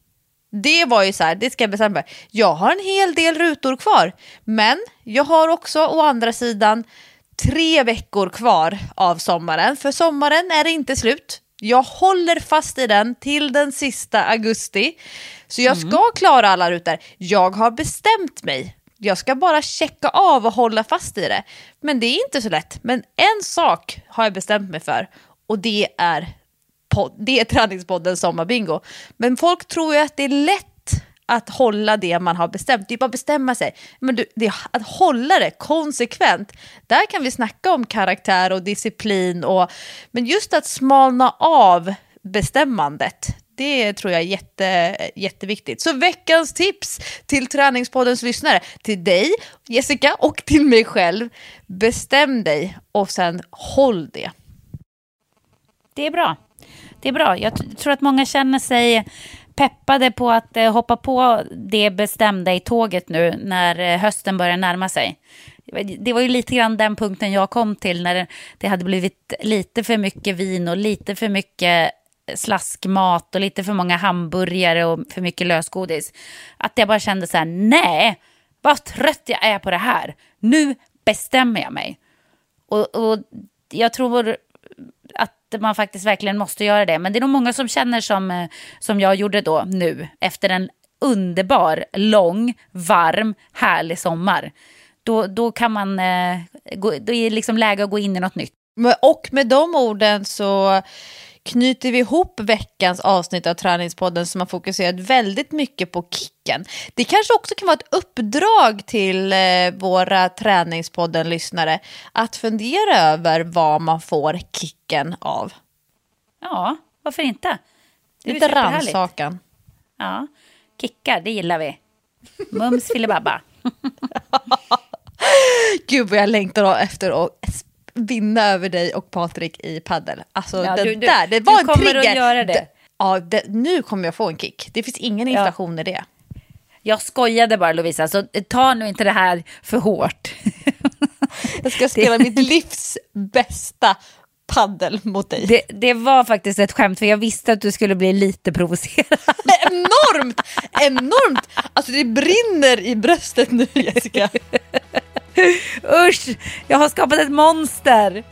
Det var ju så här, det ska jag bestämma. Jag har en hel del rutor kvar. Men jag har också å andra sidan tre veckor kvar av sommaren. För sommaren är det inte slut. Jag håller fast i den till den sista augusti. Så jag ska mm. klara alla rutor. Jag har bestämt mig. Jag ska bara checka av och hålla fast i det. Men det är inte så lätt. Men en sak har jag bestämt mig för. Och det är, det är träningspodden Sommarbingo. Men folk tror ju att det är lätt att hålla det man har bestämt. Det är bara att bestämma sig. Men du, det är att hålla det konsekvent. Där kan vi snacka om karaktär och disciplin. Och, men just att smalna av bestämmandet, det tror jag är jätte, jätteviktigt. Så veckans tips till Träningspoddens lyssnare, till dig, Jessica, och till mig själv. Bestäm dig och sen håll det. Det är bra. Det är bra. Jag t- tror att många känner sig peppade på att eh, hoppa på det bestämda i tåget nu när eh, hösten börjar närma sig. Det var ju lite grann den punkten jag kom till när det, det hade blivit lite för mycket vin och lite för mycket slaskmat och lite för många hamburgare och för mycket lösgodis. Att jag bara kände så här, nej, vad trött jag är på det här. Nu bestämmer jag mig. Och, och jag tror att man faktiskt verkligen måste göra det. Men det är nog många som känner som, som jag gjorde då nu. Efter en underbar, lång, varm, härlig sommar. Då, då kan man eh, gå, då är det liksom läge att gå in i något nytt. Och med de orden så knyter vi ihop veckans avsnitt av Träningspodden som har fokuserat väldigt mycket på kicken. Det kanske också kan vara ett uppdrag till eh, våra Träningspodden-lyssnare att fundera över vad man får kicken av. Ja, varför inte? Det är lite rannsakan. Ja, kickar, det gillar vi. Mums filibabba. Gud vad jag längtar efter att vinna över dig och Patrik i paddel. Alltså ja, det du, du, där, det var en trigger. Du kommer att göra det. det ja, det, nu kommer jag få en kick. Det finns ingen inflation ja. i det. Jag skojade bara, Lovisa, så ta nu inte det här för hårt. Jag ska spela mitt livs bästa paddel mot dig. Det, det var faktiskt ett skämt, för jag visste att du skulle bli lite provocerad. Enormt! Enormt! Alltså det brinner i bröstet nu, Jessica. Usch, jag har skapat ett monster.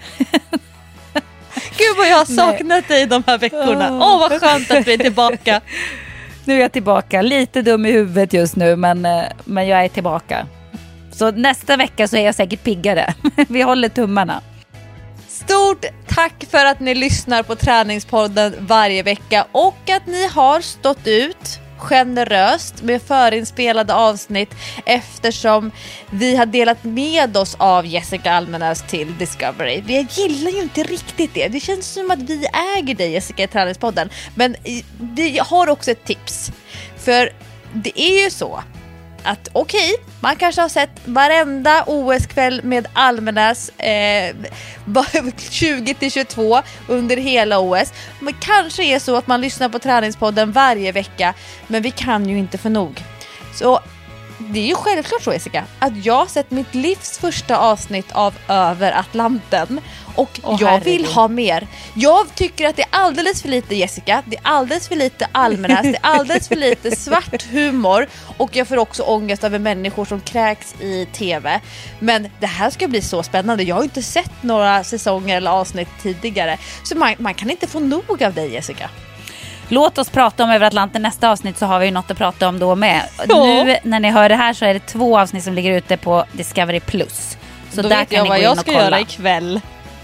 Gud vad jag har saknat Nej. dig de här veckorna. Åh oh. oh, vad skönt att vi är tillbaka. Nu är jag tillbaka, lite dum i huvudet just nu, men, men jag är tillbaka. Så nästa vecka så är jag säkert piggare. Vi håller tummarna. Stort tack för att ni lyssnar på Träningspodden varje vecka och att ni har stått ut generöst med förinspelade avsnitt eftersom vi har delat med oss av Jessica Almenäs till Discovery. Vi gillar ju inte riktigt det. Det känns som att vi äger dig, Jessica, i Träningspodden. Men vi har också ett tips. För det är ju så att okej, okay, man kanske har sett varenda O S-kväll med Almenäs eh, tjugo till tjugotvå under hela O S. Men kanske är så att man lyssnar på Träningspodden varje vecka, men vi kan ju inte få nog. Så det är ju självklart så, Jessica, att jag har sett mitt livs första avsnitt av Över Atlanten och oh, jag herregud. vill ha mer. Jag tycker att det är alldeles för lite Jessica, det är alldeles för lite Almenäs, det är alldeles för lite svart humor och jag får också ångest över människor som kräks i tv. Men det här ska bli så spännande. Jag har inte sett några säsonger eller avsnitt tidigare, så man, man kan inte få nog av dig, Jessica. Låt oss prata om Över Atlanten nästa avsnitt, så har vi ju något att prata om då med. Ja. Nu när ni hör det här så är det två avsnitt som ligger ute på Discovery Plus. Så då där vet kan jag ni vad gå in jag och ska kolla. göra ikväll.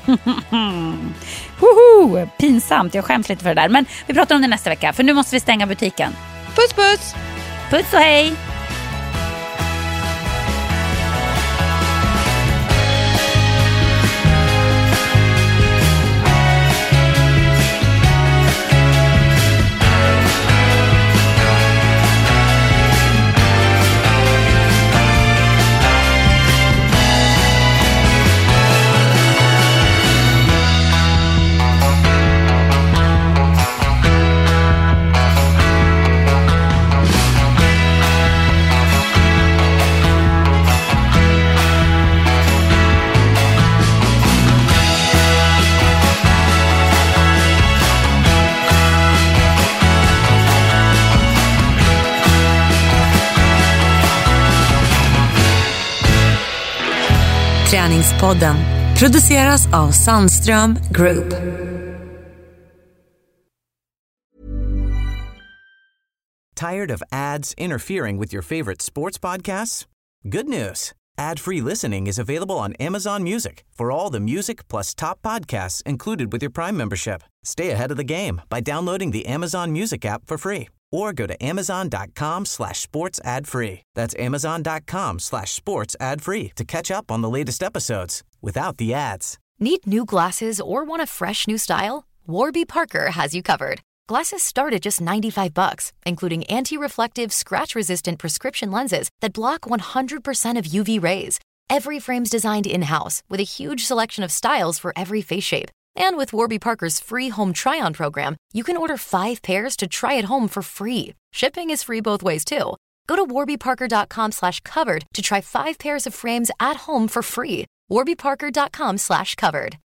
Woho! Pinsamt, jag skäms lite för det där. Men vi pratar om det nästa vecka, för nu måste vi stänga butiken. Puss puss! Puss och hej! Träningspodden produceras av Sandström Group. Tired of ads interfering with your favorite sports podcasts? Good news. Ad-free listening is available on Amazon Music for all the music plus top podcasts included with your Prime membership. Stay ahead of the game by downloading the Amazon Music app for free or go to amazon.com slash sports ad free. That's amazon.com slash sports ad free to catch up on the latest episodes without the ads. Need new glasses or want a fresh new style? Warby Parker has you covered. Glasses start at just ninety-five bucks, including anti-reflective, scratch-resistant prescription lenses that block one hundred percent of U V rays. Every frame's designed in-house with a huge selection of styles for every face shape. And with Warby Parker's free home try-on program, you can order five pairs to try at home for free. Shipping is free both ways, too. Go to warbyparker.com slash covered to try five pairs of frames at home for free. warbyparker.com slash covered.